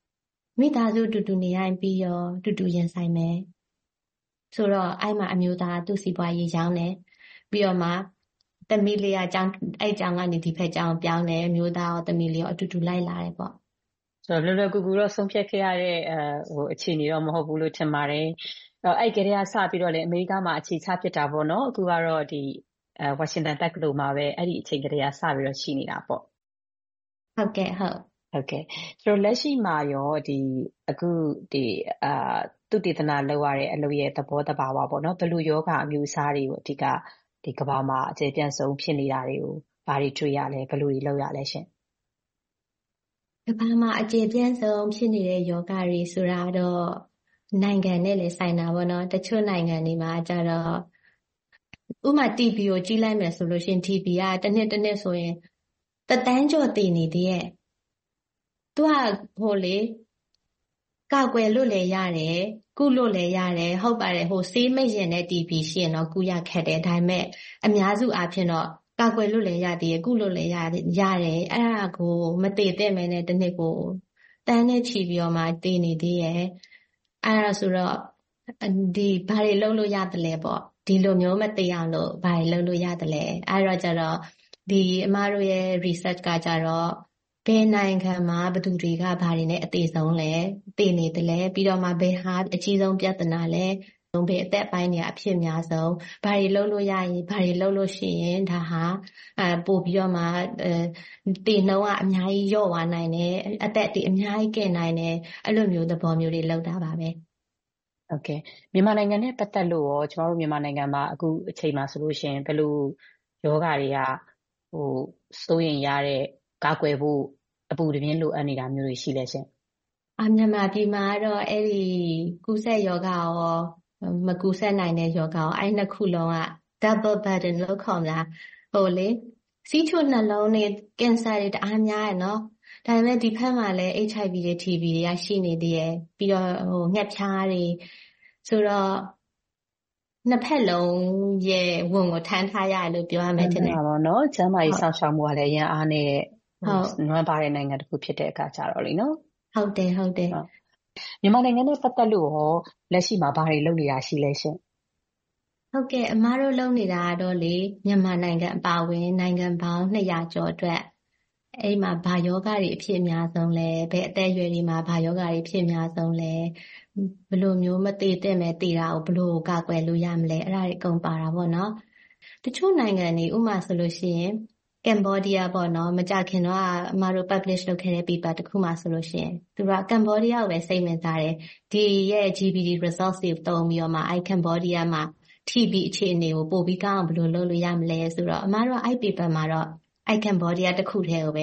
မိသားစုတူတူနေရရင်ပြီးရောတူတူရင်ဆိုင်မယ်ဆိုတော့အဲ့မှာအမျိုးသားသူ့စီပွားရေးရောင်းတယ်ပြီးတော့မှသမီးလေးကကြောင်းအဲ့ကြောင်းကနေဒီဖက်ကြောင်းပြောင်းတယ်မျိုးသားရောသမီးလေးရောအတူတူလိုက်လာတယ်ပေါ့
ဆိုတော့လွယ်လွယ်ကူကူတော့ဆုံးဖြတ်ခဲ့ရတဲ့အဲဟိုအခြေအနေတော့မဟုတ်ဘူးလို့ထင်ပါတယ်အဲ့ကလေးကစပြီးတော့လေအမေရိကမှာအခြေချဖြစ်တာပေါ့နော်အခုကတော့ဒီအဲဝါရှင်တန်တက္ကသိုလ်မှာပဲအဲ့ဒီအချိန်ကလေးကစပြီးတော့ရှိနေတာပေါ့
ဟုတ်ကဲ့ဟုတ်
ဟုတ်ကဲ့ဆိုတော့လက်ရှိမှာရောဒီအခုဒီအာသူတည်တနာလောက်ရတဲ့အလုပ်ရဲ့သဘောတဘာဝပေါ့နော်ဘယ်လိုယောဂအမျိုးအစားတွေကိုအဓိကဒီကဘာမှာအကျေပြန့်ဆုံးဖြစ်နေတာတွေကိုဘာတွေတွေ့ရလဲဘယ်လိုတွေလုပ်ရလဲရှင်
ကဘာမှာအကျေပြန့်ဆုံးဖြစ်နေတဲ့ယောဂတွေဆိုတာတော့နိုင်ငံနဲ့လည်းဆိုင်တာပေါ့နော်တချို့နိုင်ငံတွေမှာကျတော့ဥမာ တီ ဘီ ကိုကြီးလိုက်မယ်ဆိုလို့ရှင် တီ ဘီ ကတစ်နှစ်တစ်နှစ်ဆိုရင်တသန်းကျော်တည်နေသေးရဲ့သူကဟိုလေကောက်ွယ်လို့လည်းရတယ်ကုလို့လည်းရတယ်ဟုတ်ပါတယ်ဟိုဆေးမိတ်ရင်နဲ့ တီ ဘီ ရှိရင်တော့ကုရခက်တယ်ဒါပေမဲ့အများစုအားဖြင့်တော့ကောက်ွယ်လို့လည်းရသေးတယ်ကုလို့လည်းရတယ်ရတယ်အဲ့ဒါကိုမတည်တဲ့မဲနဲ့တစ်နှစ်ကိုတန်းနဲ့ချီပြီးတော့မှတည်နေသေးရဲ့အဲ့ဒါဆိုတော့ဒီဘာတွေလုပ်လို့ရတယ်လဲပေါ့ဒီလိုမျိုးမသိအောင်လို့ဘာတွေလုပ်လို့ရတယ်လဲအဲ့တော့ကျတော့ဒီအမတို့ရဲ့ research ကကြတော့ဘယ်နိုင်ငံမှာဘယ်သူတွေကဘာတွေနဲ့အသေးဆုံးလဲသိနေတယ်လဲပြီးတော့မှဘယ်ဟာအကြီးဆုံးပြဿနာလဲဘယ်အသက်ပိုင်းတွေအဖြစ်များဆုံးဘာတွေလုပ်လို့ရရင်ဘာတွေလုပ်လို့ရှိရင်ဒါဟာအဲပို့ပြီးတော့မှအဲတည်နှုံးကအများကြီးလျော့သွားနိုင်တယ်အသက်တွေအများကြီးကျနိုင်တယ်အဲ့လိုမျိုးသဘောမျိုးတွေလုပ်တာပါပဲ
โอเคမြန်မာနိုင်ငံနဲ့ပတ်သက်လို့ရောကျွန်တော်တို့မြန်မာနိုင်ငံမှာအခုအချိန်မှာဆိုလို့ရှိရင်ဘယ်လိုယောဂတွေကဟိုစိုးရင်ရတဲ့ကာကွယ်ဖို့အပူတပြင်းလိုအပ်နေတာမျိုးတွေရှိလဲရှင်
အမြန်မာပြည်မှာတော့အဲ့ဒီကူးစက်ယောဂရောမကူးစက်နိုင်တဲ့ယောဂရောအဲ့နှစ်ခုလုံးက double burden လို့ခေါ်တာဟိုလေစီးချိုနှလုံးနဲ့ကင်ဆာတွေတအားများရနော်ဒါပေမဲ့ဒီဖက်မှာလည်း H I V တွေ T B တွေကရှိနေသေးတယ်ပြီးတော့ဟိုငှက်ဖျားတွေဆိုတော့နှစ်ဖက်လုံးရဲ့ဝန်ကိုထမ်းထားရလို့ပြောရမယ်ထင်တယ်
ပါနော်ကျမ်းမာရေးဆောင်ရှောက်မှုကလည်းအရင်အားနဲ့ဟုတ်နွမ်းပါတဲ့နိုင်ငံတစ်ခုဖြစ်တဲ့အခါကျတော့လေနော်
ဟုတ်တယ်ဟုတ်တယ်
မြန်မာနိုင်ငံနဲ့ပတ်သက်လို့ရောလက်ရှိမှာဘာတွေလုပ်နေတာရှိလဲရှင်
ဟုတ်ကဲ့အမားတို့လုပ်နေတာတော့လေမြန်မာနိုင်ငံအပါအဝင်နိုင်ငံပေါင်းနှစ်ရာကျော်အတွက်အဲ့မှာဘာယောဂတွေအဖြစ်အများဆုံးလဲဘယ်အသက်အရွယ်တွေမှာဘာယောဂတွေအဖြစ်အများဆုံးလဲဘယ်လိုမျိုးမတည်တဲ့မဲ့တည်တာကိုဘယ်လိုကာကွယ်လို့ရမလဲအဲ့ဒါတွေအကုန်ပါတာပေါ့နော်တချို့နိုင်ငံတွေဥမာဆိုလို့ရှိရင်ကမ်ဘောဒီးယားပေါ့နော်မကြခင်တော့အမတို့ publish လုပ်ခဲ့တဲ့ paper တစ်ခုမှဆိုလို့ရှိရင်သူကကမ်ဘောဒီးယားကိုပဲစိတ်ဝင်စားတယ်ဒီရဲ့ G B D results တွေတုံးပြီးတော့မှအဲ့ကမ်ဘောဒီးယားမှာ T B အခြေအနေကိုပို့ပြီးကောင်းအောင်ဘယ်လိုလုပ်လို့ရမလဲဆိုတော့အမတို့အဲ့ paper မှာတော့အဲ့ကမ်ဘောဒီးယားတစ်ခုတည်းကိုပဲ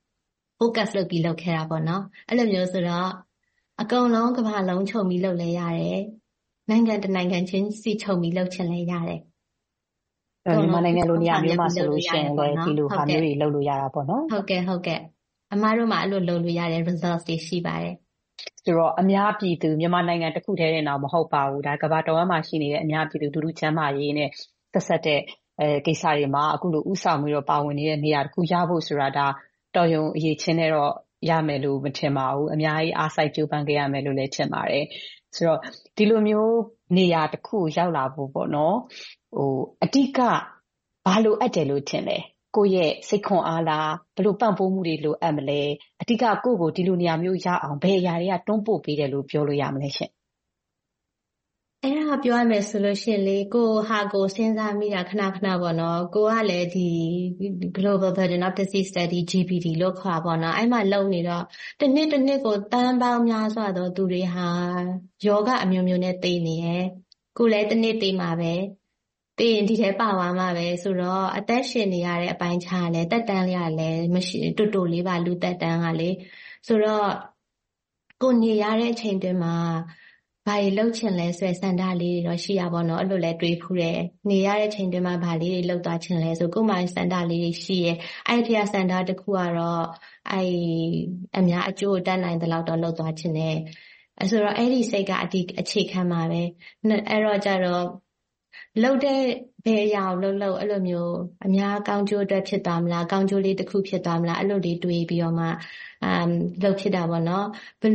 focus လုပ်ပြီးလုပ်ခဲ့တာပေါ့နော်အဲ့လိုမျိုးဆိုတော့အကုန်လုံးကမ္ဘာလုံးခြုံပြီးလုပ်လဲရတယ်နိုင်ငံတနိုင်ငံချင်းစီခြုံပြီးလုပ်ချင်လဲရတယ်
မြန်မာနိုင်ငံလိုနေရာမျိုးမှာဆိုလို့ရှိရင်လည်းဒီလိုဟာမျိုးတွေလုပ်လို့ရတာပေါ့နော်
ဟုတ်ကဲ့ဟုတ်ကဲ့အမားတို့မှာအဲ့လိုလုပ်လို့ရတဲ့ results တွေရှိပါတယ်
ဆိုတော့အများပြည်သူမြန်မာနိုင်ငံတစ်ခုတည်းနဲ့တော့မဟုတ်ပါဘူးဒါကမ္ဘာတော်မှာရှိနေတဲ့အများပြည်သူဒုဒုချမ်းမာရေးနဲ့သက်သက်တဲ့အဲကိစ္စတွေမှာအခုလိုဥဆောင်ပြီးတော့ပါဝင်နေတဲ့နေရာတစ်ခုရဖို့ဆိုတာဒါတော်ရုံအရေးချင်းနဲ့တော့ရမယ်လို့မထင်ပါဘူးအများကြီးအားစိုက်ကြိုးပမ်းခဲ့ရမယ်လို့လည်းထင်ပါတယ်ဆိုတော့ဒီလိုမျိုးနေရာတစ်ခုရောက်လာဖို့ပေါ့နော်ဟိုအတိကဘာလို့အပ်တယ်လို့ထင်လဲကိုယ့်ရဲ့စိတ်ခွန်အားလားဘလို့ပံ့ပိုးမှုတွေလိုအပ်မလဲအတိကကိုယ့်ကိုဒီလိုနေရာမျိုးရအောင်ဘယ်အရာတွေကတွန်းပို့ပေးတယ်လို့ပြောလို့ရမလဲရှင်
အဲ့ဒါပြောရမယ်ဆိုလို့ရှိရင်လေကိုဟာကိုစဉ်းစားမိတာခဏခဏပေါ့နော်ကိုကလည်းဒီ Global Burden of Disease Study G B D လို့ခေါ်ပါတော့အဲ့မှာလုံနေတော့တစ်နှစ်တစ်နှစ်ကိုတန်းပေါင်းများစွာသောသူတွေဟာယောဂအမျိုးမျိုးနဲ့သိနေရယ်ကိုလည်းတစ်နှစ်သိမှာပဲသိရင်ဒီထဲပါသွားမှာပဲဆိုတော့အသက်ရှင်နေရတဲ့အပိုင်းခြားလဲတက်တန်းလေးရလဲမရှိတူတူလေးပါလူတက်တန်းကလေဆိုတော့ကိုနေရတဲ့အချိန်တည်းမှာဘာတွေလှုပ်ချင်လဲဆွဲစန္ဒလေးတွေတော့ရှိရပါတော့အဲ့လိုလဲတွေးဖူးတယ်နေရတဲ့ချိန်တည်းမှာဘာလေးတွေလှုပ်သွားချင်လဲဆိုကိုယ်မှစန္ဒလေးတွေရှိရဲအဲ့ဒီစန္ဒတစ်ခုကတော့အဲ့အများအကျိုးတက်နိုင်တဲ့လောက်တော့လှုပ်သွားချင်တယ်အဲဆိုတော့အဲ့ဒီစိတ်ကအတိအခြေခံပါပဲအဲ့တော့ကြတော့လှုပ်တဲ့ဘယ်အရာကိုလှုပ်လှုပ်အဲ့လိုမျိုးအများကောင်းကျိုးအတွက်ဖြစ်သွားမလားကောင်းကျိုးလေးတစ်ခုဖြစ်သွားမလားအဲ့လိုလေးတွေးပြီးတော့မှအမ်လှုပ်ဖြစ်တာပေါ့နော်ဘလို့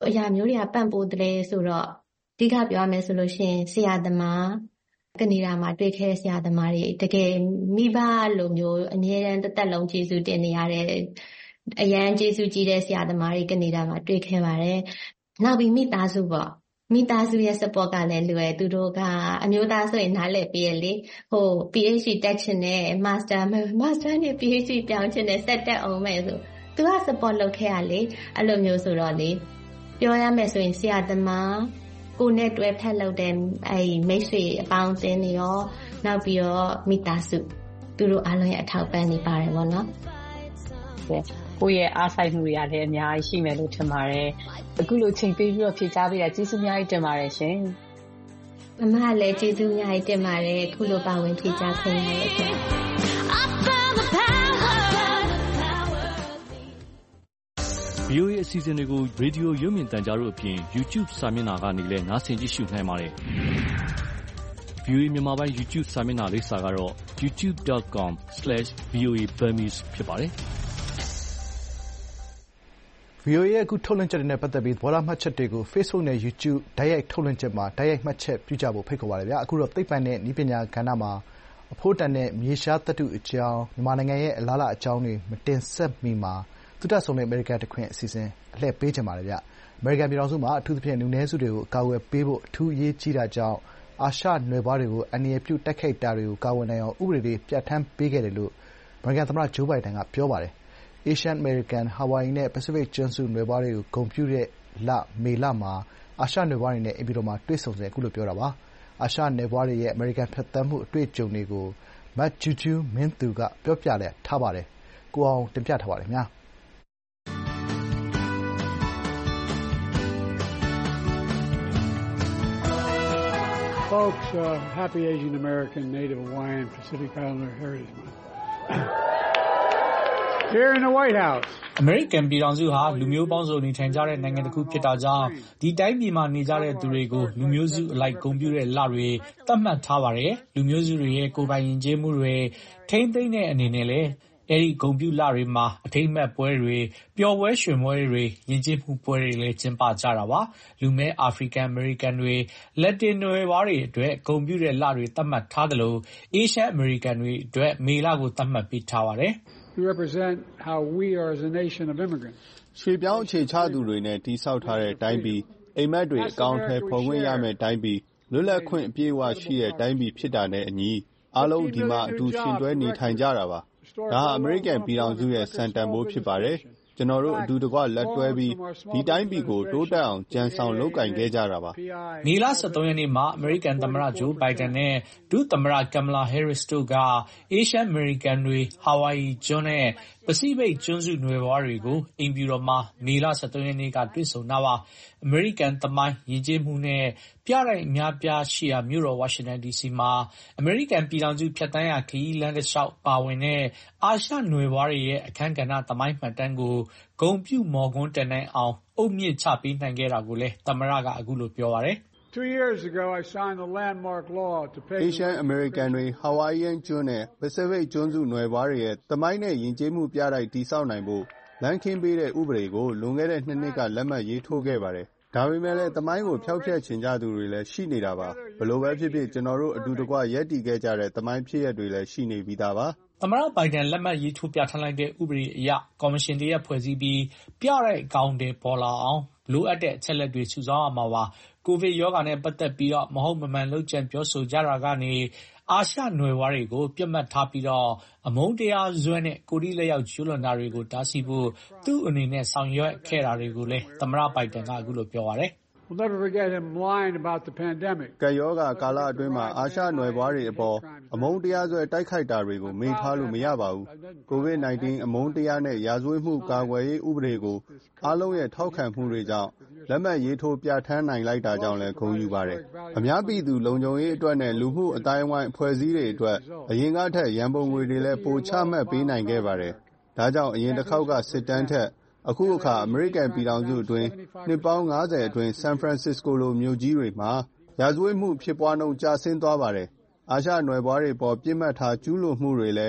အရာမျိုးတွေကပံ့ပိုးတယ်ဆိုတော့အဓိကပြောရမယ်ဆိုလို့ရှိရင်ဆရာသမားကနေဒါမှာတွေ့ခဲ့တဲ့ဆရာသမားတွေတကယ်မိဘလိုမျိုးအမြဲတမ်းတစ်သက်လုံးကျေးဇူးတင်နေရတဲ့အရန်ကျေးဇူးကြီးတဲ့ဆရာသမားတွေကနေဒါမှာတွေ့ခဲ့ပါတယ်။နောက်ပြီးမိသားစုပေါ့မိသားစုရဲ့ support ကလည်းလွယ်သူတို့ကအမျိုးသားဆိုရင်နားလည်ပေးရလေဟို PhD တက်ချင်တဲ့ Master Master နဲ့ PhD ပြောင်းချင်တဲ့ဆက်တက်အောင်မယ်ဆိုသူက support လုပ်ခဲ့ရလေအဲ့လိုမျိုးဆိုတော့လေပြောရမယ်ဆိုရင်ဆရာသမားကိုနဲ့တွဲဖက်လုပ်တဲ့အဲ့မိတ်ဆွေအပေါင်းအသင်းတွေရောနောက်ပြီးတော့မိသားစုသူတို့အားလုံးရဲ့အထောက်ပံ့နေပါတယ်ပေါ့နော်
ကိုယ့်ရဲ့အားစိုက်မှုတွေကလည်းအများကြီးရှိမယ်လို့ထင်ပါတယ်အခုလိုချိန်ပေးပြီးတော့ဖြေကြားပေးတာကျေးဇူးအများကြီးတင်ပါတယ်ရှင်
အမလည်းကျေးဇူးအများကြီးတင်ပါတယ်အခုလိုပါဝင်ဖြေကြားခွင့်ရတဲ့အတွက်
ဗီအိုအေ အစီအစဉ်တွေကို ရေဒီယိုရုပ်မြင်သံကြားတို့အပြင် YouTube စာမျက်နှာကနေလည်းနားဆင်ကြည့်ရှုနိုင်ပါတယ်။ ဗီအိုအေမြန်မာပိုင်း YouTube စာမျက်နှာလိပ်စာကတော့ ยูทูบ ดอท คอม สแลช วี โอ เอ Burmese ဖြစ်ပါတယ်။
ဗီအိုအေရဲ့အခုထုတ်လွှင့်ချက်တွေနဲ့ပတ်သက်ပြီးသဘောထားမှတ်ချက်တွေကို Facebook နဲ့ YouTube တိုက်ရိုက်ထုတ်လွှင့်ချက်မှာတိုက်ရိုက်မှတ်ချက်ပြုကြဖို့ဖိတ်ခေါ်ပါတယ်ဗျာ။အခုတော့သိပ္ပံနဲ့နည်းပညာကဏ္ဍမှာအဖိုးတန်တဲ့မြေရှားသတ္တုအကြောင်းမြန်မာနိုင်ငံရဲ့အလားအလာအကြောင်းတွေမတင်ဆက်မီမှာသုတဆုံတဲ့အမေရိကန်တခွင်အစီအစဉ်အလှည့်ပေးချင်ပါတယ်ဗျ။အမေရိကန်ပြည်ထောင်စုမှာအထူးသဖြင့်လူနည်းစုတွေကိုအကာအကွယ်ပေးဖို့အထူးအရေးကြီးတာကြောင့်အာရှနွယ်ဖွားတွေကိုအန္တရာယ်ပြုတိုက်ခိုက်တာတွေကိုကာကွယ်နိုင်အောင်ဥပဒေတွေပြဋ္ဌာန်းပေးခဲ့တယ်လို့အမေရိကန်သမ္မတဂျိုးဘိုင်ဒန်ကပြောပါတယ်။ Asian American, Hawaii နဲ့ Pacific ကျွန်းစုနွယ်ဖွားတွေကိုဂုဏ်ပြုတဲ့လမေလမှာအာရှနွယ်ဖွားတွေနဲ့အိမ်ဖြူတော်မှာတွေ့ဆုံစဉ်အခုလိုပြောတာပါ။အာရှနွယ်ဖွားတွေရဲ့အမေရိကန်ဖြတ်သန်းမှုအတွေ့အကြုံတွေကိုမဂျူးဂျူးမင်းသူကပြောပြထားပါတယ်။ကိုအောင်တင်ပြထားပါတယ်ခင်ဗျာ။
Folks, uh, happy Asian American, Native Hawaiian, Pacific Islander Heritage Month. Here in the White House.
အမေရိကန်ပြည်ထောင်စုဟာလူမျိုးပေါင်းစုံနေထိုင်ကြတဲ့နိုင်ငံတစ်ခုဖြစ်တာကြောင့်ဒီတိုင်းပြည်မှာနေကြတဲ့သူတွေကိုလူမျိုးစုအလိုက်ဂုဏ်ပြုတဲ့လတွေသတ်မှတ်ထားပါတယ်။လူမျိုးစုတွေရဲ့ကိုယ်ပိုင်ယဉ်ကျေးမှုတွေထိမ့်သိမ့်တဲ့အနေနဲ့လည်းအဲဒီဂုဏ်ပြုလတွေမှာအထိမ်းအမှတ်ပွဲတွေပျော်ပွဲရွှင်ပွဲတွေယဉ်ကျေးမှုပွဲတွေလည်းကျင်းပကြတာပါလူမဲအာဖရိကန်အမေရိကန်တွေလက်တင်နွယ်ဖွားတွေအတွက်ဂုဏ်ပြုတဲ့လတွေသတ်မှတ်ထားတယ်လို့အေရှမ်းအမေရိကန်တွေအတွက်မေလကိုသတ်မှတ်ပေးထားပါတယ်
We represent how we are as a nation of immigrants.
ရွှေပြောင်းအခြေချသူတွေနဲ့တိဆောက်ထားတဲ့တိုင်းပြည်အိမ်မက်တွေအကောင့်ထဲပေါ်ဝင်ရမယ့်တိုင်းပြည်လွတ်လပ်ခွင့်အပြည့်အဝရှိတဲ့တိုင်းပြည်ဖြစ်တာနဲ့အညီအားလုံးဒီမှာအတူရှင်တွဲနေထိုင်ကြတာပါဒါဟာအမေရိကန်ပြည်ထောင်စုရဲ့စံတန်ဖိုးဖြစ်ပါတယ်ကျွန်တော်တို့အတူတကွလက်တွဲပြီးဒီတိုင်းပြည်ကိုတိုးတက်အောင်ကြံဆောင်လုပ်ကင်ခဲ့ကြတာပါ
မေလဆယ်သုံးရက်နေ့မှာအမေရိကန်သမ္မတဂျိုးဘိုင်ဒန်နဲ့ဒုသမ္မတကမ်မလာဟဲရစ်တို့ကအေရှမ်းအမေရိကန်တွေဟာဝိုင်ယီကျွန်းနဲ့ပစိဖိတ်ကျွန်းစုနွယ်ဖွားတွေကိုအိမ်ဖြူတော်မှာမေလဆယ်သုံးရက်နေ့ကတွေ့ဆုံတာပါအမေရိကန်သမိုင်းယဉ်ကျေးမှုနဲ့ပြတိုက်အများပြားရှိရာမြို့တော်ဝါရှင်တန်ဒီစီမှာအမေရိကန်ပြည်ထောင်စုဖြတ်တန်းရာခရီးလမ်းတစ်လျှောက်ပါဝင်တဲ့အာရှနွယ်ဖွားတွေရဲ့အခမ်းကဏ္ဍသမိုင်းမှတ်တမ်းကိုဂုဏ်ပြုမော်ကွန်းတင်နိုင်အောင်အုတ်မြင့်ချပေးနိုင်ခဲ့တာကိုလည်းသမ္မတကအခုလိုပြောပါတယ်
Two years ago, I signed the landmark law to pay.
Asian American တွေ Hawaiian ကျွန်းနဲ့ Pacific ကျွန်းစုနွယ်ဖွားတွေရဲ့သမိုင်းနဲ့ယဉ်ကျေးမှုပြတိုက်တည်ဆောက်နိုင်ဖို့လမ်းခင်းပေးတဲ့ဥပဒေကိုလွန်ခဲ့တဲ့နှစ်နှစ်ကလက်မှတ်ရေးထိုးခဲ့ပါတယ်။ဒါပေမဲ့လည်းသမိုင်းကိုဖျောက်ဖျက်ချင်ကြသူတွေလည်းရှိနေတာပါ။ဘယ်လိုပဲဖြစ်ဖြစ်ကျွန်တော်တို့အတူတကွရပ်တည်ခဲ့ကြတဲ့သမိုင်းဖြစ်ရပ်တွေလည်းရှိနေပြီးသားပါ
။သမ္မတဘိုင်ဒန်လက်မှတ်ရေးထိုးပြဌာန်းလိုက်တဲ့ဥပဒေအရကော်မရှင်တရက်ဖွဲ့စည်းပြီးပြတိုက်အကောင့်တွေပေါ်လာအောင်လိုအပ်တဲ့အချက်လက်တွေစုဆောင်းရမှာပါကိုဗစ်ရောဂါနဲ့ပတ်သက်ပြီးတော့မဟုတ်မမှန်လုပ်ကြံပြောဆိုကြတာကနေအာရှနွယ်ဖွားတွေကိုပြတ်မှတ်ထားပြီးတော့အမုန်းတရားဇွဲနဲ့ကိုရီးလက်ရောက်ကျူးလွန်တာတွေကိုတားဆီးဖို့သူ့အနေနဲ့ဆောင်ရွက်ခဲ့တာတွေကိုလည်းသမ္မတဘိုင်ဒန်ကအခုလိုပြောပါတယ်
We'll never forget him lying about the pandemic.
ကရောဂါကာလအတွင်းမှာအာရှနွယ်ဖွားတွေအပေါ်အမုန်းတရားဆွဲတိုက်ခိုက်တာတွေကိုမေ့ထားလို့မရပါဘူး။ ကိုဗစ် nineteen အမုန်းတရားနဲ့ရာဇဝတ်မှုကာကွယ်ရေးဥပဒေကိုအားလုံးရဲ့ထောက်ခံမှုတွေကြောင့်လက်မှတ်ရေးထိုးပြဋ္ဌာန်းနိုင်လိုက်တာကြောင့်လည်းဂုဏ်ယူပါတယ်။အများပြည်သူလုံခြုံရေးအတွက်နဲ့လူမှုအတိုင်းအဝိုင်းအဖွဲ့အစည်းတွေအတွက်အရင်ကထက်ရန်ပုံငွေတွေလည်းပိုချမှတ်ပေးနိုင်ခဲ့ပါတယ်။ဒါကြောင့်အရင်တစ်ခေါက်ကစစ်တမ်းထက်အခုအခါအမေရိကန်ပြည်ထောင်စုအတွင်းနှစ်ပေါင်း၅၀အတွင်းဆန်ဖရန်စစ္စကိုလိုမြို့ကြီးတွေမှာရာဇဝတ်မှုဖြစ်ပွားနှုန်းကျဆင်းသွားပါတယ်။အာရှနွယ်ဖွားတွေပေါ်ပြစ်မှတ်ထားကျူးလွန်မှုတွေလည်း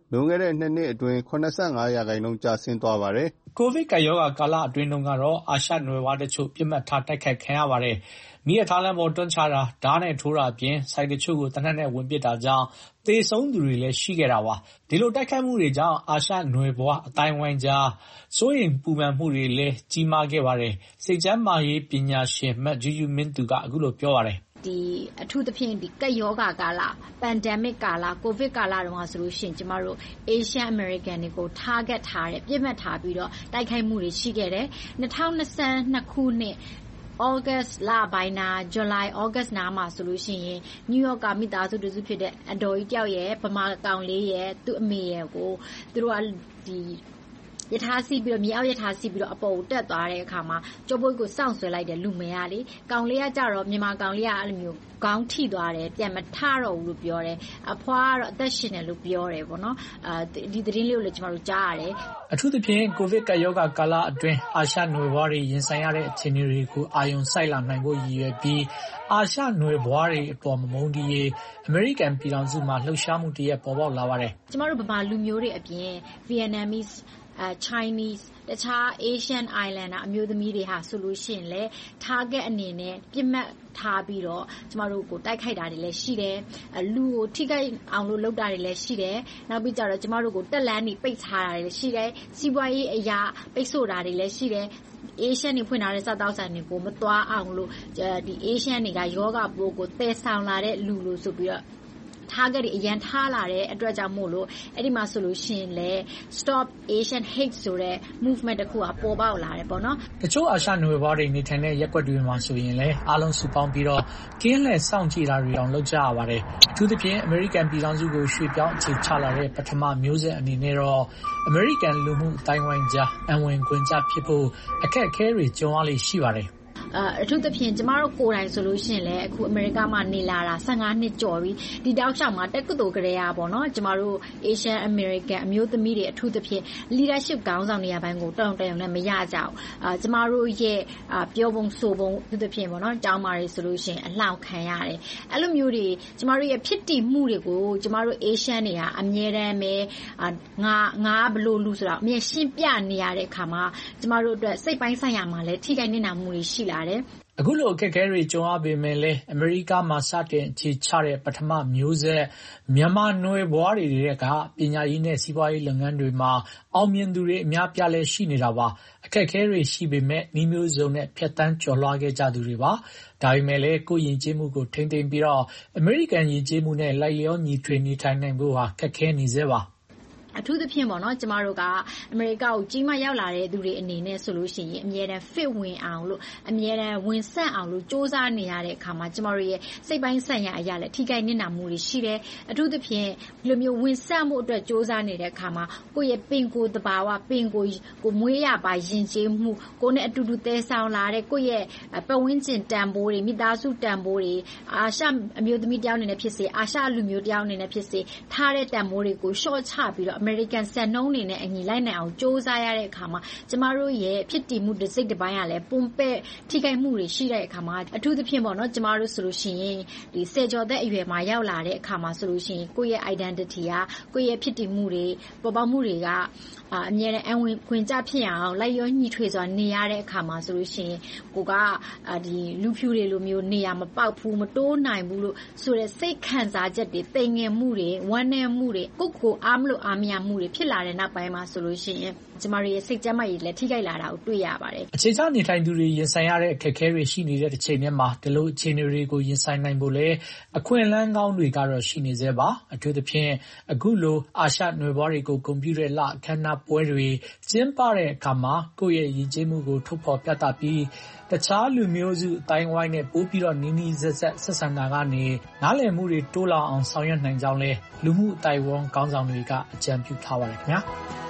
လွန်ခဲ့တဲ့နှစ်နှစ်အတွင်း၇၅ရာခိုင်နှုန်းကျဆင်းသွားပါတယ်
။ကိုဗစ်ကပ်ရောဂါကာလအတွင်းတုန်းကတော့အာရှနွယ်ဖွားတချို့ပစ်မှတ်ထားတိုက်ခိုက်ခံရပါတယ်။မီးရထားလမ်းပေါ်တွန်းချတာ၊ဓားနဲ့ထိုးတာအပြင်ဆိုင်တချို့ကိုသေနတ်နဲ့ဝင်ပစ်တာကြောင့်သေဆုံးသူတွေလည်းရှိခဲ့တာပါ။ဒီလိုတိုက်ခိုက်မှုတွေကြောင့်အာရှနွယ်ဖွားအသိုင်းအဝိုင်းကြားစိုးရိမ်ပူပန်မှုတွေလည်းကြီးမားခဲ့ပါတယ်။စိတ်ကျန်းမာရေးပညာရှင်မဂျူးဂျူးမင်းသူကအခုလိုပြောပါတယ်
။ဒီအထူးသဖြင့်ဒီကပ်ရောဂါကာလ pandemic ကာလ COVID ကာလတုန်းကဆိုလို့ရှိရင်ကျမတို့ Asian American တွေကို target ထားတဲ့ပြစ်မှတ်ထားပြီးတော့တိုက်ခိုက်မှုတွေရှိခဲ့တယ်။၂၀၂၂ခုနှစ်August လပိုင်းနာ July August နာမှာဆိုလို့ရှိရင် New York ကမိသားစုတစုဖြစ်တဲ့အတော်ကြီးတယောက်ရဲ့ဗမာကောင်လေးရဲ့သူ့အမေရဲ့ကိုသူတို့ကဒီရထားစီးပြီးတော့မြေအောက်ရထားစီးပြီးတော့အပေါ်ကိုတက်သွားတဲ့အခါမှာကြောပွေးကိုစောင့်ဆွဲလိုက်တဲ့လူမယားလေးကောင်လေးကကြတော့မြန်မာကောင်လေးကအဲ့လိုမျိုးခေါင်းထိသွားတယ်ပြန်မထတော့ဘူးလို့ပြောတယ်အဖွားကတော့အသက်ရှင်တယ်လို့ပြောတယ်ပေါ့နော်အဲဒီသတင်းလေးကိုလည်းကျွန်တော်တို့ကြားရတယ်
အထူးသဖြင့်ကိုဗစ်ကပ်ရောဂါကာလအတွင်းအာရှနွယ်ဖွားတွေရင်ဆိုင်ရတဲ့အခြေအနေတွေကိုအာရုံစိုက်လာနိုင်ဖို့ရည်ရွယ်ပြီးအာရှနွယ်ဖွားတွေအပေါ်မမုန်းတီးရေးအမေရိကန်ပြည်ထောင်စုမှာလှုပ်ရှားမှုတရက်ပေါ်ပေါက်လာပါတယ်
ကျွန်တော်တို့ဗမာလူမျိုးတွေအပြင် Vietnamese Uh, Chinese တခြား Asian Islander အမျိုးသမီးတွေဟာဆိုလို့ရှိရင်လည်း target အနေနဲ့ပြစ်မှတ်ထားပြီးတော့ကျမတို့ကိုတိုက်ခိုက်တာတွေလည်းရှိတယ်လူကိုထိခိုက်အောင်လို့လုပ်တာတွေလည်းရှိတယ်နောက်ပြီးကြတော့ကျမတို့ကိုတက်လန်းနေပိတ်ထားတာတွေလည်းရှိတယ်စီးပွားရေးအရာပိတ်ဆို့တာတွေလည်းရှိတယ်Asian တွေဖွင့်ထားတဲ့စားတောက်ဆိုင်တွေကိုမသွားအောင်လို့ဒီ Asian တွေကယောဂပိုးကိုတည်ဆောင်လာတဲ့လူလို့ဆိုပြီးတော့target တွေအရန်ထားလာတဲ့အတွက်ကြောင့်မို့လို့အဲ့ဒီမှာဆိုလို့ရှိရင်လေ Stop Asian Hate ဆိုတဲ့ movement တစ်ခုကပေါ်ပေါက်လာတယ်ပေါ့နော်
တချို့အာရှနွယ်ဖွားတွေနေထိုင်တဲ့ရပ်ကွက်တွေမှာဆိုရင်လည်းအားလုံးစုပေါင်းပြီးတော့ကင်းလှည့်စောင့်ကြည့်တာတွေအောင်လုပ်ကြရပါတယ်အထူးသဖြင့် American ပြည်ထောင်စုကိုရွှေ့ပြောင်းအခြေချလာတဲ့ပထမမျိုးဆက်အနေနဲ့တော့ American လူမှုအတိုင်းဝိုင်းကြားအဝင်ခွင့်ကြဖြစ်ဖို့အခက်အခဲတွေကြုံရလိမ့်ရှိပါတယ်
အထူးသဖြင့်ကျမတို့ကိုယ်တိုင်ဆိုလို့ရှိရင်လည်းအခုအမေရိကမှာနေလာတာ၁၅နှစ်ကျော်ပြီဒီတောက်လျှောက်မှာတက္ကသိုလ်ကလေးရပါတော့ကျမတို့ Asian American အမျိုးသမီးတွေအထူးသဖြင့် leadership ခေါင်းဆောင်နေရာပိုင်းကိုတောင်းတရုံနဲ့မရကြဘူးအာကျမတို့ရဲ့ပြောပုံဆိုပုံအထူးသဖြင့်ပေါ့နော်ကျောင်းမာတွေဆိုလို့ရှိရင်အလှောင်ခံရတယ်အဲ့လိုမျိုးတွေကျမတို့ရဲ့ဖြစ်တည်မှုတွေကိုကျမတို့ Asian တွေကအမြဲတမ်းပဲငါငါဘလို့လူဆိုတာအမြဲရှင်းပြနေရတဲ့အခါမှာကျမတို့အတွက်စိတ်ပိုင်းဆိုင်ရာမှာလည်းထိခိုက်နေတာမှုတွေရှိလာ
အခုလိုအခက်အခဲတွေကြုံရပေမဲ့လည်းအမေရိကမှာစတင်အခြေချတဲ့ပထမမျိုးဆက်မြန်မာနွယ်ဖွားတွေကပညာရေးနဲ့စီးပွားရေးလုပ်ငန်းတွေမှာအောင်မြင်သူတွေအများပြားလည်းရှိနေတာပါအခက်အခဲတွေရှိပေမဲ့နှီးမျိုးစုံနဲ့ဖြတ်တန်းကျော်လွှားခဲ့ကြသူတွေပါဒါပေမဲ့လည်းကိုယ်ယဉ်ကျေးမှုကိုထိန်းသိမ်းပြီးတော့အမေရိကန်ယဉ်ကျေးမှုနဲ့လိုက်လျောညီထွေနေထိုင်နိုင်ဖို့ဟာခက်ခဲနေသေးပါ
အထူးသဖြင့်ပေါ့နော်ကျမတို့ကအမေရိကကိုကြီးမားရောက်လာတဲ့သူတွေအနေနဲ့ဆိုလို့ရှိရင်အမြဲတမ်း fit ဝင်အောင်လို့အမြဲတမ်းဝင်ဆက်အောင်လို့စ조사နေရတဲ့အခါမှာကျမတို့ရဲ့စိတ်ပိုင်းဆိုင်ရာအရာလည်းထိခိုက်နစ်နာမှုတွေရှိတယ်အထူးသဖြင့်ဒီလိုမျိုးဝင်ဆက်မှုအတွက်စ조사နေတဲ့အခါမှာကိုယ့်ရဲ့ပင်ကိုယ်တဘာဝပင်ကိုယ်ကိုမွေးရပါယဉ်ကျေးမှုကိုယ်နဲ့အတူတူတည်ဆောင်လာတဲ့ကိုယ့်ရဲ့ပတ်ဝန်းကျင်တန်ဖိုးတွေမိသားစုတန်ဖိုးတွေအာရှအမျိုးသမီးတယောက်အနေနဲ့ဖြစ်စေအာရှလူမျိုးတယောက်အနေနဲ့ဖြစ်စေထားတဲ့တန်ဖိုးတွေကိုရှော့ချပြီးတော့American စံနှုန်းတွေနဲ့အညီလိုက်နိုင်အောင်စ조사ရတဲ့အခါမှာကျမတို့ရဲ့ဖြစ်တည်မှုတစ်စိတ်တစ်ပိုင်းကလည်းပုံပဲ့ထိခိုက်မှုတွေရှိတဲ့အခါမှာအထူးသဖြင့်ပေါ့နော်ကျမတို့ဆိုလို့ရှိရင်ဒီဆယ်ကျော်သက်အရွယ်မှာရောက်လာတဲ့အခါမှာဆိုလို့ရှိရင်ကိုယ့်ရဲ့ identity ကကိုယ့်ရဲ့ဖြစ်တည်မှုတွေပေါ်ပေါက်မှုတွေကအမြဲတမ်းအဝင်ခွင့်ကြဖြစ်အောင်လိုက်ရောညီထွေစွာနေရတဲ့အခါမှာဆိုလို့ရှိရင်ကိုကဒီလူဖြူတွေလိုမျိုးနေရမပေါက်ဘူးမတိုးနိုင်ဘူးလို့ဆိုတဲ့စိတ်ခံစားချက်တွေတိမ်ငင်မှုတွေဝမ်းနည်းမှုတွေကိုကိုအားမလို့အားမရမှုတွေဖြစ်လာတဲ့နောက်ပိုင်းမှာဆိုလို့ရှိရင်ကျမတို့ရဲ့စိတ်ကျန်းမာရေးလည်းထိခိုက်လာတာကိုတွေ့ရပါတယ်
အခြေချနေထိုင်သူတွေရင်ဆိုင်ရတဲ့အခက်အခဲတွေရှိနေတဲ့တစ်ချိန်တည်းမှာဒီလိုအခြေအနေတွေကိုရင်ဆိုင်နိုင်ဖို့လည်းအခွင့်အလမ်းကောင်းတွေကတော့ရှိနေသေးပါအထူးသဖြင့်အခုလိုအာရှနွယ်ဖွားတွေကိုဂုဏ်ပြုတဲ့လအခမ်းအနားပွဲတွေကျင်းပတဲ့အခါမှာကိုယ့်ရဲ့ယဉ်ကျေးမှုကိုထုတ်ဖော်ပြသပြီးတခြားလူမျိုးစုအတိုင်းဝိုင်းနဲ့ပို့ပြီးတော့နီးနီးဆက်ဆက်ဆက်ဆံတာကနေနားလည်မှုတွေတိုးလာအောင်ဆောင်ရွက်နိုင်ကြောင်းလဲလူမှုအတိုင်းဝန်းကောင်းဆောင်တွေကအကြံပြုထားပါတယ်ခင်ဗျာ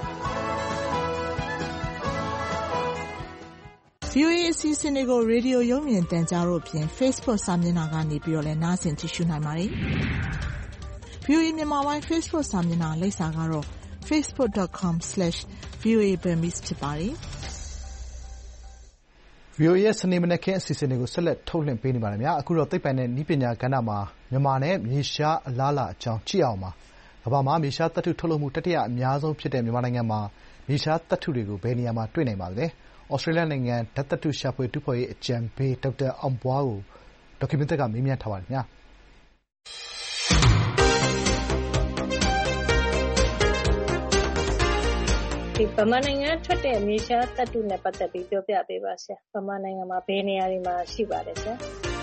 ဗွီအိုအေ အစီအစဉ်တွေကိုရေဒီယိုရုပ်မြင်သံကြားတို့ဖြင့် Facebook စာမျက်နှာကနေပြီးတော့လည်းနားဆင်ကြည့်ရှုနိုင်ပါတယ်။ ဗွီအိုအေမြန်မာပိုင်း Facebook စာမျက်နှာလိပ်စာကတော့ facebook dot com slash v o a burmese ဖြစ်ပါတယ်။
ဗွီအိုအေရဲ့စနေမနက်ခင်းအစီအစဉ်တွေကိုဆက်လက်ထုတ်လွှင့်ပေးနေပါတယ်ဗျာ။အခုတော့သိပ္ပံနဲ့နည်းပညာကဏ္ဍမှာမြန်မာနဲ့မြေရှားအလားအလာအကြောင်းကြည့်အောင်ပါ။ကမ္ဘာမှာမြေရှားသတ္တုထုတ်လုပ်မှုတတိယအများဆုံးဖြစ်တဲ့မြန်မာနိုင်ငံမှာမြေရှားသတ္တုတွေကိုဘယ်နေရာမှာတွေ့နိုင်ပါသလဲ။ဩစတြေးလျနိုင်ငံဓာတ်သတ္တုရှာဖွေတူးဖော်ရေးအကြံပေးဒေါက်တာအောင်ပွားကိုဒေါက်ခင်မျိုးသက်ကမေးမြန်းထားပါတယ်။
ဗမာနိုင်ငံထွက်တဲ့မြေရှားသတ္တုနဲ့ပတ်သက်ပြီးပြောပြပေးပါဆရာ။ဗမာနိုင်ငံမှာဘယ်နေရာတွေမှာရှိပါလဲဆရာ။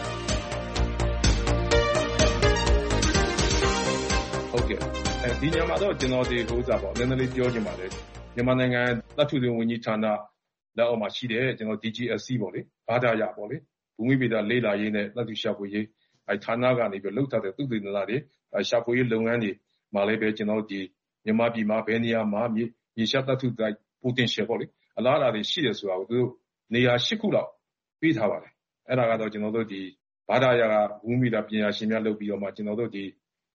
ဟုတ်ကဲ့ဒီညမှာတော့ကျွန်တော်ဒီဟိုစားပေါ့နည်းနည်းလေးပြောချင်ပါတယ်မြန်မာနိုင်ငံသတ္တုတွင်းဝန်ကြီးဌာနလက်အောက်မှာရှိတဲ့ကျွန်တော် D G S C ပေါ့လေဘာသာရပေါ့လေဘူမိဗေဒလေ့လာရေးနဲ့သတ္တုရှာဖွေရေးအဲဌာနကနေပြီးလှုပ်ထားတဲ့သုတေသနတွေရှာဖွေရေးလုပ်ငန်းတွေမှာလည်းပဲကျွန်တော်ဒီမြန်မာပြည်မှာဘယ်နေရာမှာမြေမြေရှားသတ္တုတိုက် potential ပေါ့လေအလားအလာတွေရှိတယ်ဆိုတာကိုသူတို့နေရာ၈ခုလောက်ပေးထားပါတယ်အဲ့ဒါကတော့ကျွန်တော်တို့ဒီဘာသာရကဘူမိဗေဒပညာရှင်များလုပ်ပြီးတော့မှကျွန်တော်တို့ဒီ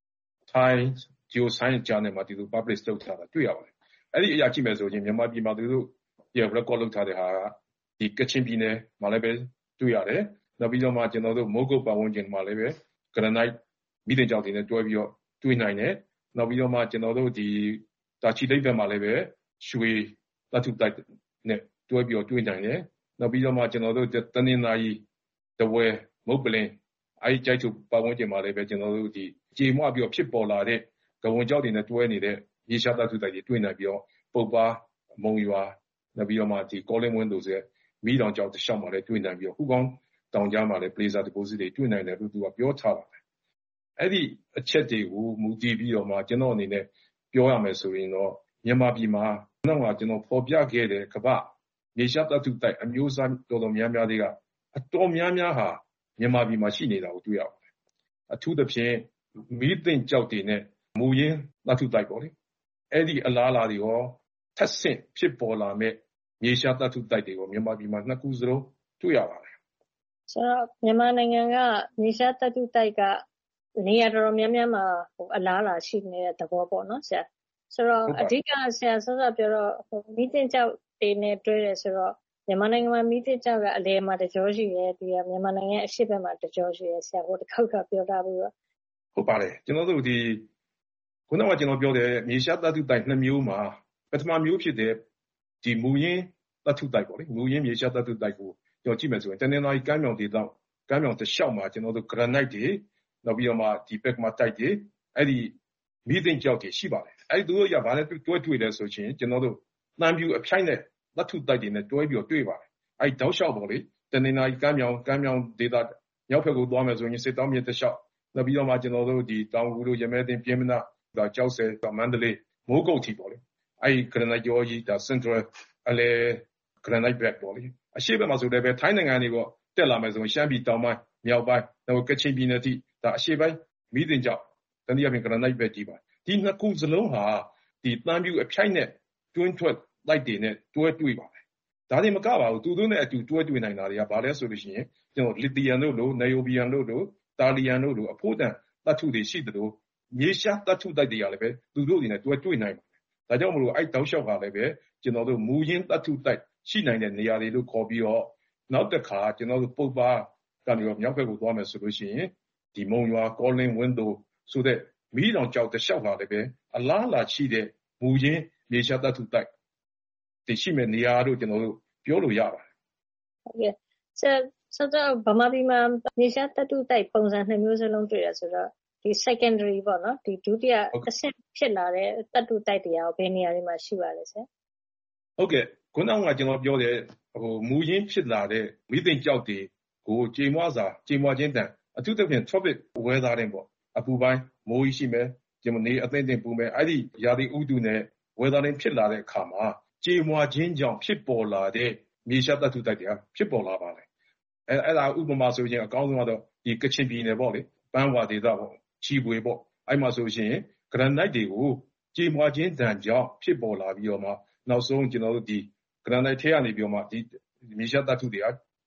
Thai Geoscience Journal မှာဒီလို publish လုပ်ထားတာတွေ့ရပါတယ်အဲ့ဒီအရာကြည့်မယ်ဆိုရင်မြန်မာပြည်မှာသူတို့ဒီ record လုပ်ထားတဲ့ဟာကဒီကချင်ပြည်နယ်မှာလည်းပဲတွေ့ရတယ်နောက်ပြီးတော့မှကျွန်တော်တို့မိုးကုတ်ပတ်ဝန်းကျင်မှာလည်းပဲ granite မိတင်ကြောက်တွေနဲ့တွဲပြီးတော့တွေ့နိုင်တယ်နောက်ပြီးတော့မှကျွန်တော်တို့ဒီတာချီလိပ်ဘက်မှာလည်းပဲရွှေသတ္တုတိုက်နဲ့တွဲပြီးတော့တွေ့နိုင်တယ်နောက်ပြီးတော့မှကျွန်တော်တို့တနင်္သာရီတဝဲမုတ်ပလင်အဲဒီကြိုက်သူပတ်ဝန်းကျင်မှာလည်းပဲကျွန်တော်တို့ဒီကြေမွပြီးတော့ဖြစ်ပေါ်လာတဲ့ကဝန်ကြောက်တွေနဲ့တွဲနေတဲ့မြေရှားသတ္တုတိုက်တွေတွေ့နိုင်ပြီးတော့ပုပ်ပါမုံရွာနောက်ပြီးတော့မှဒီကောလင်းဝင်းတို့ဆိုမိတောင်ကြောက်တစ်လျှောက်မှာလည်းတွေ့နိုင်ပြီးတော့ဟူကောင်းတောင်ကြားမှာလည်း placer deposit တွေတွေ့နိုင်တယ်လို့သူကပြောထားပါတယ်အဲ့ဒီအချက်တွေကိုမူတည်ပြီးတော့မှကျွန်တော်အနေနဲ့ပြောရမယ်ဆိုရင်တော့မြန်မာပြည်မှာနောက်မှာကျွန်တော်ဖော်ပြခဲ့တဲ့ကမ္ဘာမြေရှားသတ္တုတိုက်အမျိုးအစားတော်တော်များများတွေကအတော်များများဟာမြန်မာပြည်မှာရှိနေတာကိုတွေ့ရပါတယ်အထူးသဖြင့်မီးသိမ့်ကြောက်တွေနဲ့မူရင်းသတ္တုတိုက်ပေါ့လေအဲ့ဒီအလားအလာတွေရောထက်ဆင့်ဖြစ်ပေါ်လာမဲ့မြေရှားသတ္တုတိုက်တွေကိုမြန်မာပြည်မှာနှစ်ခုစလုံးတွေ့ရပါတယ်
ဆိုတော့မြန်မာနိုင်ငံကမြေရှားသတ္တုတိုက်ကနေရာတော်တော်များများမှာဟိုအလားအလာရှိနေတဲ့သဘောပေါ့နော်ဆရာဆိုတော့အဓိကဆရာဆောစောပြောတော့မီးတင်ကြောက်တွေနဲ့တွဲတယ်ဆိုတော့မြန်မာနိုင်ငံမှာမီးတင်ကြောက်ကအလဲမှာတကြောရှိတယ်ဒီကမြန်မာနိုင်ငံအရှိဘက်မှာတကြောရှိတယ်ဆရာဟိုတစ်ခေါက်ကပြောထားပြီးတော့
ဟုတ်ပါတယ်ကျွန်တော်တို့ဒီခုနကကျွန်တော်ပြောတဲ့မြေရှားသတ္တုတိုက်နှစ်မျိုးမှာပထမမျိုးဖြစ်တဲ့ဒီမူရင်းသတ္တုတိုက်ပေါ့လေမူရင်းမြေရှားသတ္တုတိုက်ကိုကျွန်တော်ကြည့်မယ်ဆိုရင်တနင်္လာရီကမ်းမြောင်ဒေသကမ်းမြောင်တစ်လျှောက်မှာကျွန်တော်တို့ granite တွေနောက်ပြီးတော့မှဒီ pegma တိုက်တွေအဲ့ဒီမီးသိမ့်ကြောက်တွေရှိပါတယ်အဲ့ဒီတို့ရဘာလဲတွဲတွေ့လဲဆိုရင်ကျွန်တော်တို့တန်ပြူအဖြိုက်နဲ့သတ္တုတိုက်တွေနဲ့တွဲပြီးတော့တွေ့ပါတယ်အဲ့ဒီတောက်လျှောက်ပေါ့လေတနင်္လာရီကမ်းမြောင်ကမ်းမြောင်ဒေသမြောက်ဘက်ကိုသွားမယ်ဆိုရင်စစ်တောင်းမြစ်တစ်လျှောက်နောက်ပြီးတော့မှကျွန်တော်တို့ဒီတောင်ကူတို့ရမဲတင်ပြင်းမနာဒါကြောက်ဆဲမန္တလေးမိုးကုတ်ထီပေါ့လေအဲ့ဒီ granite ကြောကြီးဒါ central အလဲ granite bed ပေါ့လေအရှိဘက်မှာဆိုလည်းပဲထိုင်းနိုင်ငံတွေပေါ့တက်လာမယ်ဆိုရင်ရှမ်းပြည်တောင်ပိုင်းမြောက်ပိုင်းနောက်ကချင်ပြည်နယ်ထိဒါအရှိပိုင်းမီးတင်ကြောက်တနည်းအားဖြင့် granite bed ကြီးပါဒီနှစ်ခုစလုံးဟာဒီတန်ပြူအဖြိုက်နဲ့တွင်းထွက်လိုက်တွေနဲ့တွဲတွေ့ပါတယ်ဒါတွေမကပါဘူးသူတို့နဲ့အတူတွဲတွေ့နိုင်တာတွေကဘာလဲဆိုလို့ရှိရင်ကျွန်တော်လစ်သီယမ်တို့လိုနီယိုဘီယမ်တို့လိုတာလီယမ်တို့လိုအဖို့တန်သတ္တုတွေရှိတယ်လို့မြေရှားသတ္တုတိုက်တွေကလည်းပဲသူတို့တွေနဲ့တွဲတွေ့နိုင်ပါတယ်ဒါကြောင့်မလို့အဲ့တောက်လျှောက်ကလည်းပဲကျွန်တော်တို့မူရင်းသတ္တုတိုက်ရှိနိုင်တဲ့နေရာတွေလို့ခေါ်ပြီးတော့နောက်တစ်ခါကျွန်တော်တို့ပုပ်ပါကနေတော့မြောက်ဘက်ကိုသွားမယ်ဆိုလို့ရှိရင်ဒီမုံရွာကောလင်းဝင်းတို့ဆိုတဲ့မီးတောင်ကြောက်တစ်လျှောက်လာလည်းပဲအလားလာရှိတဲ့မူရင်းမြေရှားသတ္တုတိုက်တရှိမဲ့နေရာတို့ကျွန်တော်တို့ပြောလို့ရပါတယ်
ဟုတ်ကဲ့ဆက်ဆက်တော့ဗမာပြည်မှာမြေရှားသတ္တုတိုက်ပုံစံနှစ်မျိုးစလုံးတွေ့ရဆိုတော့ဒီ secondary ပေါ့နော်ဒီဒုတိယအဆင့်ဖြစ်လာတဲ့သတ္တုတိုက်တွေရောဘယ်နေရာတွေမှာရှိပါလဲဆရာ
ဟုတ်ကဲ့ခုနကကျွန်တော်ပြောတဲ့ဟိုမူရင်းဖြစ်လာတဲ့မိသိမ့်ကြောက်တွေကိုကြေမွားစာကြေမွားခြင်းတန်အထူးသဖြင့် tropic weather တဲ့ပေါ့အပူပိုင်းမိုးကြီးရှိမယ်ကျွန်တော်နေအသိမ့်သိမ့်ပူမယ်အဲ့ဒီရာသီဥတုနဲ့ weather တွေဖြစ်လာတဲ့အခါမှာကြေမွားခြင်းကြောင့်ဖြစ်ပေါ်လာတဲ့မြေရှားသတ္တုတိုက်တွေဖြစ်ပေါ်လာပါတယ်အဲအဲ့ဒါဥပမာဆိုရင်အကောင်းဆုံးကတော့ဒီကချင်ပြည်နယ်ပေါ့လေပန်းဝါဒေသပေါ့ချီပွေပေါ့အဲ့မှာဆိုရင် granite တွေကိုကြေမွားခြင်းတန်ကြောင့်ဖြစ်ပေါ်လာပြီးတော့မှနောက်ဆုံးကျွန်တော်တို့ဒီ granite ထဲကနေပြီးတော့မှဒီမြေရှားသတ္တုတွေက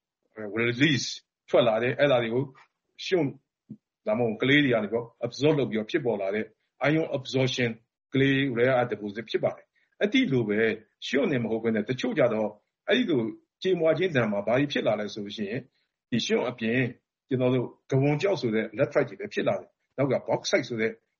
release ထွက်လာတဲ့အဲ့ဒါတွေကိုရှုံဒါမှမဟုတ်ကလေးတွေကနေပြီးတော့ absorb လုပ်ပြီးတော့ဖြစ်ပေါ်လာတဲ့ ion absorption clay rare earth deposit ဖြစ်ပါတယ်အဲ့ဒီလိုပဲရှုံနေမဟုတ်ဘဲနဲ့တချို့ကြတော့အဲ့ဒီလိုကြေမွားခြင်းတန်မှာဘာကြီးဖြစ်လာလဲဆိုလို့ရှိရင်ဒီရှုံအပြင်ကျွန်တော်တို့ကဝွန်ကြောက်ဆိုတဲ့ laterite တွေပဲဖြစ်လာတယ်နောက်က bauxite ဆိုတဲ့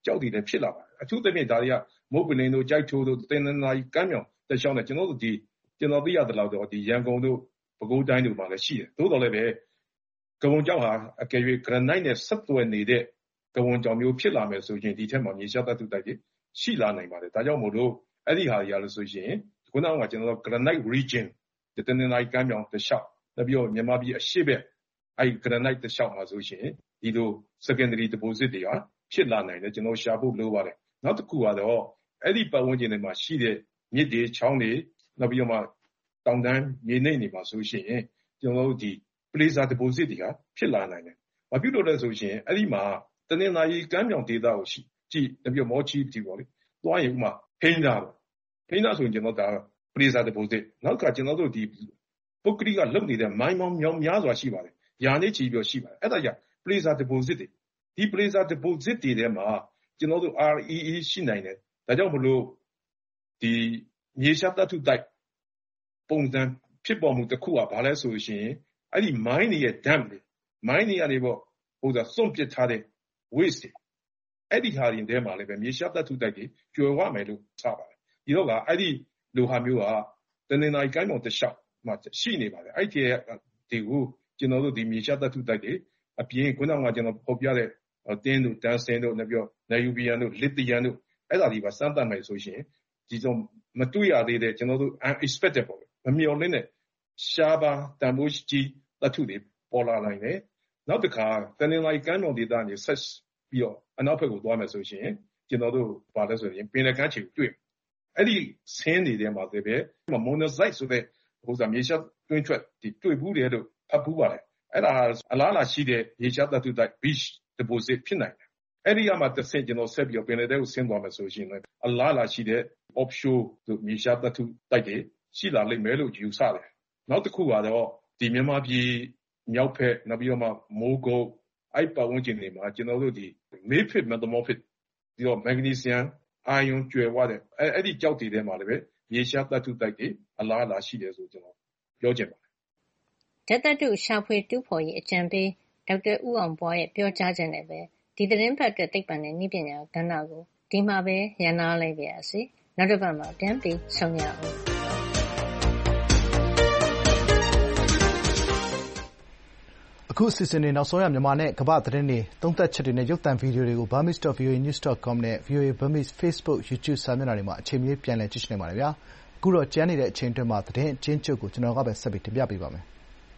ကြောက်တွေလည်းဖြစ်လာပါတယ်အထူးသဖြင့်ဒါတွေကမုတ်ပလင်တို့ကြိုက်ထိုးတို့တင်နနာကြီးကမ်းမြောင်တခြားနဲ့ကျွန်တော်တို့ဒီကျွန်တော်သိရသလောက်တော့ဒီရန်ကုန်တို့ပဲခူးတိုင်းတို့မှာလည်းရှိတယ်သို့တော်လည်းပဲကဝုံကြောက်ဟာအကယ်၍ granite နဲ့ဆက်သွယ်နေတဲ့ကဝုံကြောင်မျိုးဖြစ်လာမယ်ဆိုရင်ဒီထက်မှမြေရှားသတ္တုတိုက်တွေရှိလာနိုင်ပါတယ်ဒါကြောင့်မို့လို့အဲ့ဒီဟာတွေရလို့ဆိုရင်ခုနကကျွန်တော်တို့ granite region တင်နနာကြီးကမ်းမြောင်တခြားနောက်ပြီးတော့မြန်မာပြည်အရှေ့ဘက်အဲ့ granite တခြားမှာဆိုရင်ဒီလို secondary deposit တွေကဖြစ်လာနိုင်တယ်ကျွန်တော်ရှာဖို့လိုပါတယ်နောက်တစ်ခုကတော့အဲ့ဒီပတ်ဝန်းကျင်တွေမှာရှိတဲ့မြစ်တွေချောင်းတွေနောက်ပြီးတော့မှတောင်တန်းမြေနိမ့်တွေမှာဆိုရှင်ကျွန်တော်တို့ဒီ placer deposit တွေကဖြစ်လာနိုင်တယ်။ဘာဖြစ်လို့လဲဆိုရင်အဲ့ဒီမှာတနင်္လာရီကမ်းမြောင်ဒေသကိုရှိကြည့်ပြီးတော့မော်ချီတီပေါ့လေ။သွားရင်ဥမာဖိန်းတာပေါ့။ဖိန်းတာဆိုရင်ကျွန်တော်ဒါ placer deposit နောက်ကကျွန်တော်တို့ဒီပုဂ္ဂလိကလုပ်နေတဲ့မိုင်းမောင်းမြောင်များစွာရှိပါတယ်။ယာနေချီပြီးရှိပါတယ်။အဲ့ဒါကြောင့် placer deposit တွေဒီ placer deposit တွေထဲမှာကျွန်တော်တို့ R E E ရှိနိုင်တယ်။ဒါကြောင့်မလို့ဒီမြေရှားသတ္တုတိုက်ပုံစံဖြစ်ပေါ်မှုတစ်ခုကဘာလဲဆိုရှင်အဲ့ဒီ mine တွေရဲ့ dam တွေ mine တွေကနေပေါ့ဟိုသာစွန့်ပစ်ထားတဲ့ waste တွေအဲ့ဒီဟာတွေထဲမှာလည်းပဲမြေရှားသတ္တုတိုက်တွေကျွယ်ဝမယ်လို့စပါတယ်ဒီတော့ကအဲ့ဒီလိုဟာမျိုးကတနင်္လာရီကိုင်းမောင်တလျှောက်မှာရှိနေပါတယ်အဲ့ဒီဒီကိုကျွန်တော်တို့ဒီမြေရှားသတ္တုတိုက်တွေအပြင်ခုနကကျွန်တော်ပေါ်ပြတဲ့တင်းတို့တန်းစင်တို့နောက်ပြီးတော့ Niobium တို့ Lithium တို့အဲ့ဒါတွေပါစမ်းသပ်မယ်ဆိုရှင်ဒီတော့မတွေ့ရသေးတဲ့ကျွန်တော်တို့ unexpected ပေါ့မမျှော်လင့်တဲ့ရှားပါတန်ဖိုးကြီးသတ္တုတွေပေါ်လာနိုင်တယ်နောက်တစ်ခါတနင်္လာရီကမ်းမြောင်ဒေသကနေဆက်ပြီးတော့အနောက်ဘက်ကိုသွားမယ်ဆိုရှင်ကျွန်တော်တို့ဘာလဲဆိုရင်ပင်လယ်ကမ်းခြေကိုတွေ့အဲ့ဒီဆင်းတွေထဲမှာတည်းပဲမွန်နိုဆိုက်ဆိုတဲ့ဟိုစာမြေရှားတွင်းထွက်ဒီတွေ့ဘူးတယ်လို့ဖတ်ဘူးပါတယ်အဲ့ဒါအလားအလာရှိတဲ့မြေရှားသတ္တုတိုက် beach deposit ဖြစ်နိုင်တယ်အဲ့ဒီကမှတစ်ဆင့်ကျွန်တော်ဆက်ပြီးတော့ပင်လယ်ထဲကိုဆင်းသွားမယ်ဆိုရှင်အလားအလာရှိတဲ့ offshore တို့မြေရှားသတ္တုတိုက်တွေရှိလာလိမ့်မယ်လို့ယူဆတယ်နောက်တစ်ခုကတော့ဒီမြန်မာပြည်မြောက်ဖက်နောက်ပြီးတော့မှမိုးကုတ်အဲ့ပတ်ဝန်းကျင်တွေမှာကျွန်တော်တို့ဒီ mephit metamorphic ဒီတော့ magnesium ion ကျွယ်ဝတဲ့အဲ့အဲ့ဒီကြောက်တွေထဲမှာလည်းပဲမြေရှားသတ္တုတိုက်တွေအလားအလာရှိတယ်ဆိုကျွန်တော်ပြောချင်ပါတယ်
ဓာတ်သတ္တုရှာဖွေတူးဖော်ရေးအကြံပေးဒေါက်တာဦးအောင်ပွားရဲ့ပြောကြားချက်နဲ့ပဲဒီသတင်းပတ်အတွက်သိပ္ပံနဲ့နည်းပညာကဏ္ဍကိုဒီမှာပဲရန်နာလိုက်ပါရစေနောက်တစ်ပတ်မှာပြန်ပြီးဆုံရအောင်
အခုအစီအစဉ်တွေနောက်ဆုံးရမြန်မာနဲ့ကမ္ဘာသတင်းတွေသုံးသပ်ချက်တွေနဲ့ရုပ်သံဗီဒီယိုတွေကို burmese dot v o a news dot com နဲ့ ဗီအိုအေ Burmese Facebook YouTube စာမျက်နှာတွေမှာအချိန်မရွေးပြန်လည်ကြည့်ရှုနိုင်ပါတယ်ဗျာအခုတော့ကျန်နေတဲ့အချိန်အတွင်းမှာသတင်းအကျဉ်းချုပ်ကိုကျွန်တော်ကပဲဆက်ပြီးတင်ပြပေးပါမယ်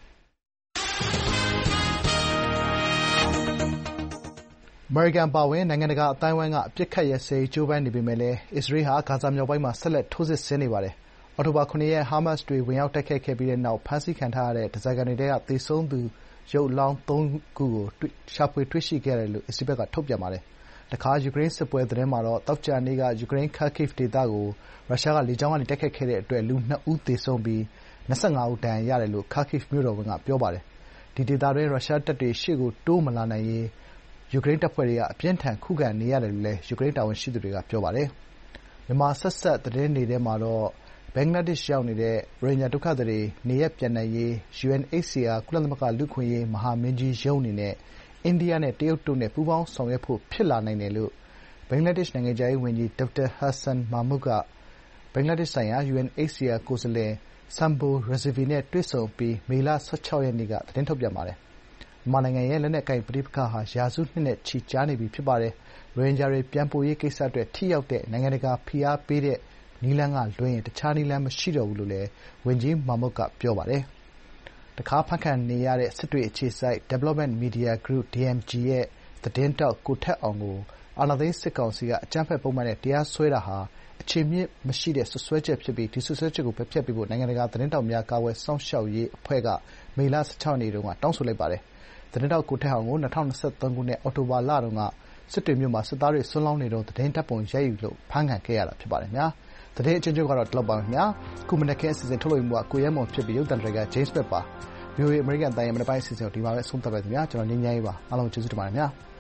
အမေရိကန်ပါဝင်နိုင်ငံတကာအတိုင်းအဝိုင်းကအပြစ်ခတ်ရစေကြိုးပမ်းနေပေမဲ့လည်းအစ္စရေးဟာဂါဇာမြောက်ပိုင်းမှာဆက်လက်ထိုးစစ်ဆင်နေပါတယ်အော်တိုဘာခုနှစ်ရက်ဟာမတ်တွေဝင်ရောက်တိုက်ခိုက်ခဲ့ပြီးတဲ့နောက်ဖမ်းဆီးခံထားရတဲ့ဒဇာကန်တွေကသေဆုံးသူရုပ်လောင်းသုံးခုကိုရှာဖွေတွေ့ရှိခဲ့တယ်လို့အစ္စရေးဘက်ကထုတ်ပြန်ပါတယ်။တခါယူကရိန်းစစ်ပွဲသတင်းမှာတော့သောကြာနေ့ကယူကရိန်း Kharkiv ဒေသကိုရုရှားကလေကြောင်းကနေတိုက်ခိုက်ခဲ့တဲ့အတွက်လူနှစ်ဦးသေဆုံးပြီး၂၅ဦးဒဏ်ရာရတယ်လို့ Kharkiv မြို့တော်ဝန်ကပြောပါတယ်။ဒီဒေသတွင်းရုရှားတပ်တွေရှေ့ကိုတိုးမလာနိုင်ရေးယူကရိန်းတပ်ဖွဲ့တွေကအပြင်းအထန်ခုခံနေရတယ်လို့လည်းယူကရိန်းတာဝန်ရှိသူတွေကပြောပါတယ်။မြန်မာဆက်စပ်သတင်းတွေထဲမှာတော့ဘင်္ဂလားဒေ့ရှ်ရောက်နေတဲ့ရိုဟင်ဂျာဒုက္ခသည်တွေနေရပ်ပြန်နိုင်ရေး ယူအန်အိတ်စီအာကုလသမဂ္ဂလူ့အခွင့်အရေးမဟာမင်းကြီးရုံးအနေနဲ့အိန္ဒိယနဲ့တရုတ်တို့နဲ့ပူးပေါင်းဆောင်ရွက်ဖို့ဖြစ်လာနိုင်တယ်လို့ဘင်္ဂလားဒေ့ရှ်နိုင်ငံခြားရေးဝန်ကြီးဒေါက်တာဟာဆန်မာမုဒ်ကဘင်္ဂလားဒေ့ရှ်ဆိုင်ရာ ယူအန်အိတ်စီအာကိုယ်စားလှယ်ဆမ်ဘိုရဇဗီနဲ့တွေ့ဆုံအပြီးမေလ၁၆ရက်နေ့ကသတင်းထုတ်ပြန်ပါတယ်။မြန်မာနိုင်ငံရဲ့လက်နက်ကိုင်ပဋိပက္ခဟာရာစုနှစ်နဲ့ချီကြာနေပြီဖြစ်ပါတယ်။ရိုဟင်ဂျာတွေပြန်ပို့ရေးကိစ္စအတွက်ထိရောက်တဲ့နိုင်ငံတကာဖိအားပေးတဲ့နည်းလမ်းကလွဲရင်တခြားနည်းလမ်းမရှိတော့ဘူးလို့လည်းဝန်ကြီးမာမုဒ်ကပြောပါတယ်။တခါဖမ်းခံနေရတဲ့စစ်တွေအခြေစိုက် Development Media Group ဒီ အမ် ဂျီ ရဲ့သတင်းထောက်ကိုထက်အောင်ကိုအာဏာသိမ်းစစ်ကောင်စီကအကြမ်းဖက်ပုဒ်မနဲ့တရားစွဲတာဟာအခြေအမြစ်မရှိတဲ့စွပ်စွဲချက်ဖြစ်ပြီးဒီစွပ်စွဲချက်ကိုပယ်ဖျက်ပေးဖို့နိုင်ငံတကာသတင်းထောက်များကာကွယ်စောင့်ရှောက်ရေးအဖွဲ့ကမေလ၁၆ရက်နေ့တုန်းကတောင်းဆိုလိုက်ပါတယ်။သတင်းထောက်ကိုထက်အောင်ကို၂၀၂၃ခုနှစ်အောက်တိုဘာလတုန်းကစစ်တွေမြို့မှာစစ်သားတွေဆွမ်းလောင်းနေတုန်းသတင်းဓာတ်ပုံရိုက်ယူလို့ဖမ်းခံခဲ့ရတာဖြစ်ပါတယ်ခင်ဗျာ။သတင်းအကျဉ်းချုပ်ကတော့ဒီလောက်ပါပဲခင်ဗျာ။ခုမနက်ခင်းအစီအစဉ်ထုတ်လွှင့်မှုကကိုရဲမွန်ဖြစ်ပြီးရုပ်သံတွေက James Smith ပါ။ ဗီအိုအေအမေရိကန်အသံရဲ့မနက်ပိုင်းအစီအစဉ်ကိုဒီမှာပဲအဆုံးသတ်ပါမယ်ခင်ဗျာ။ကျွန်တော်ငြိမ်းချမ်းရေးပါ။အားလုံးကျေးဇူးတင်ပါတယ်ခင်ဗျာ။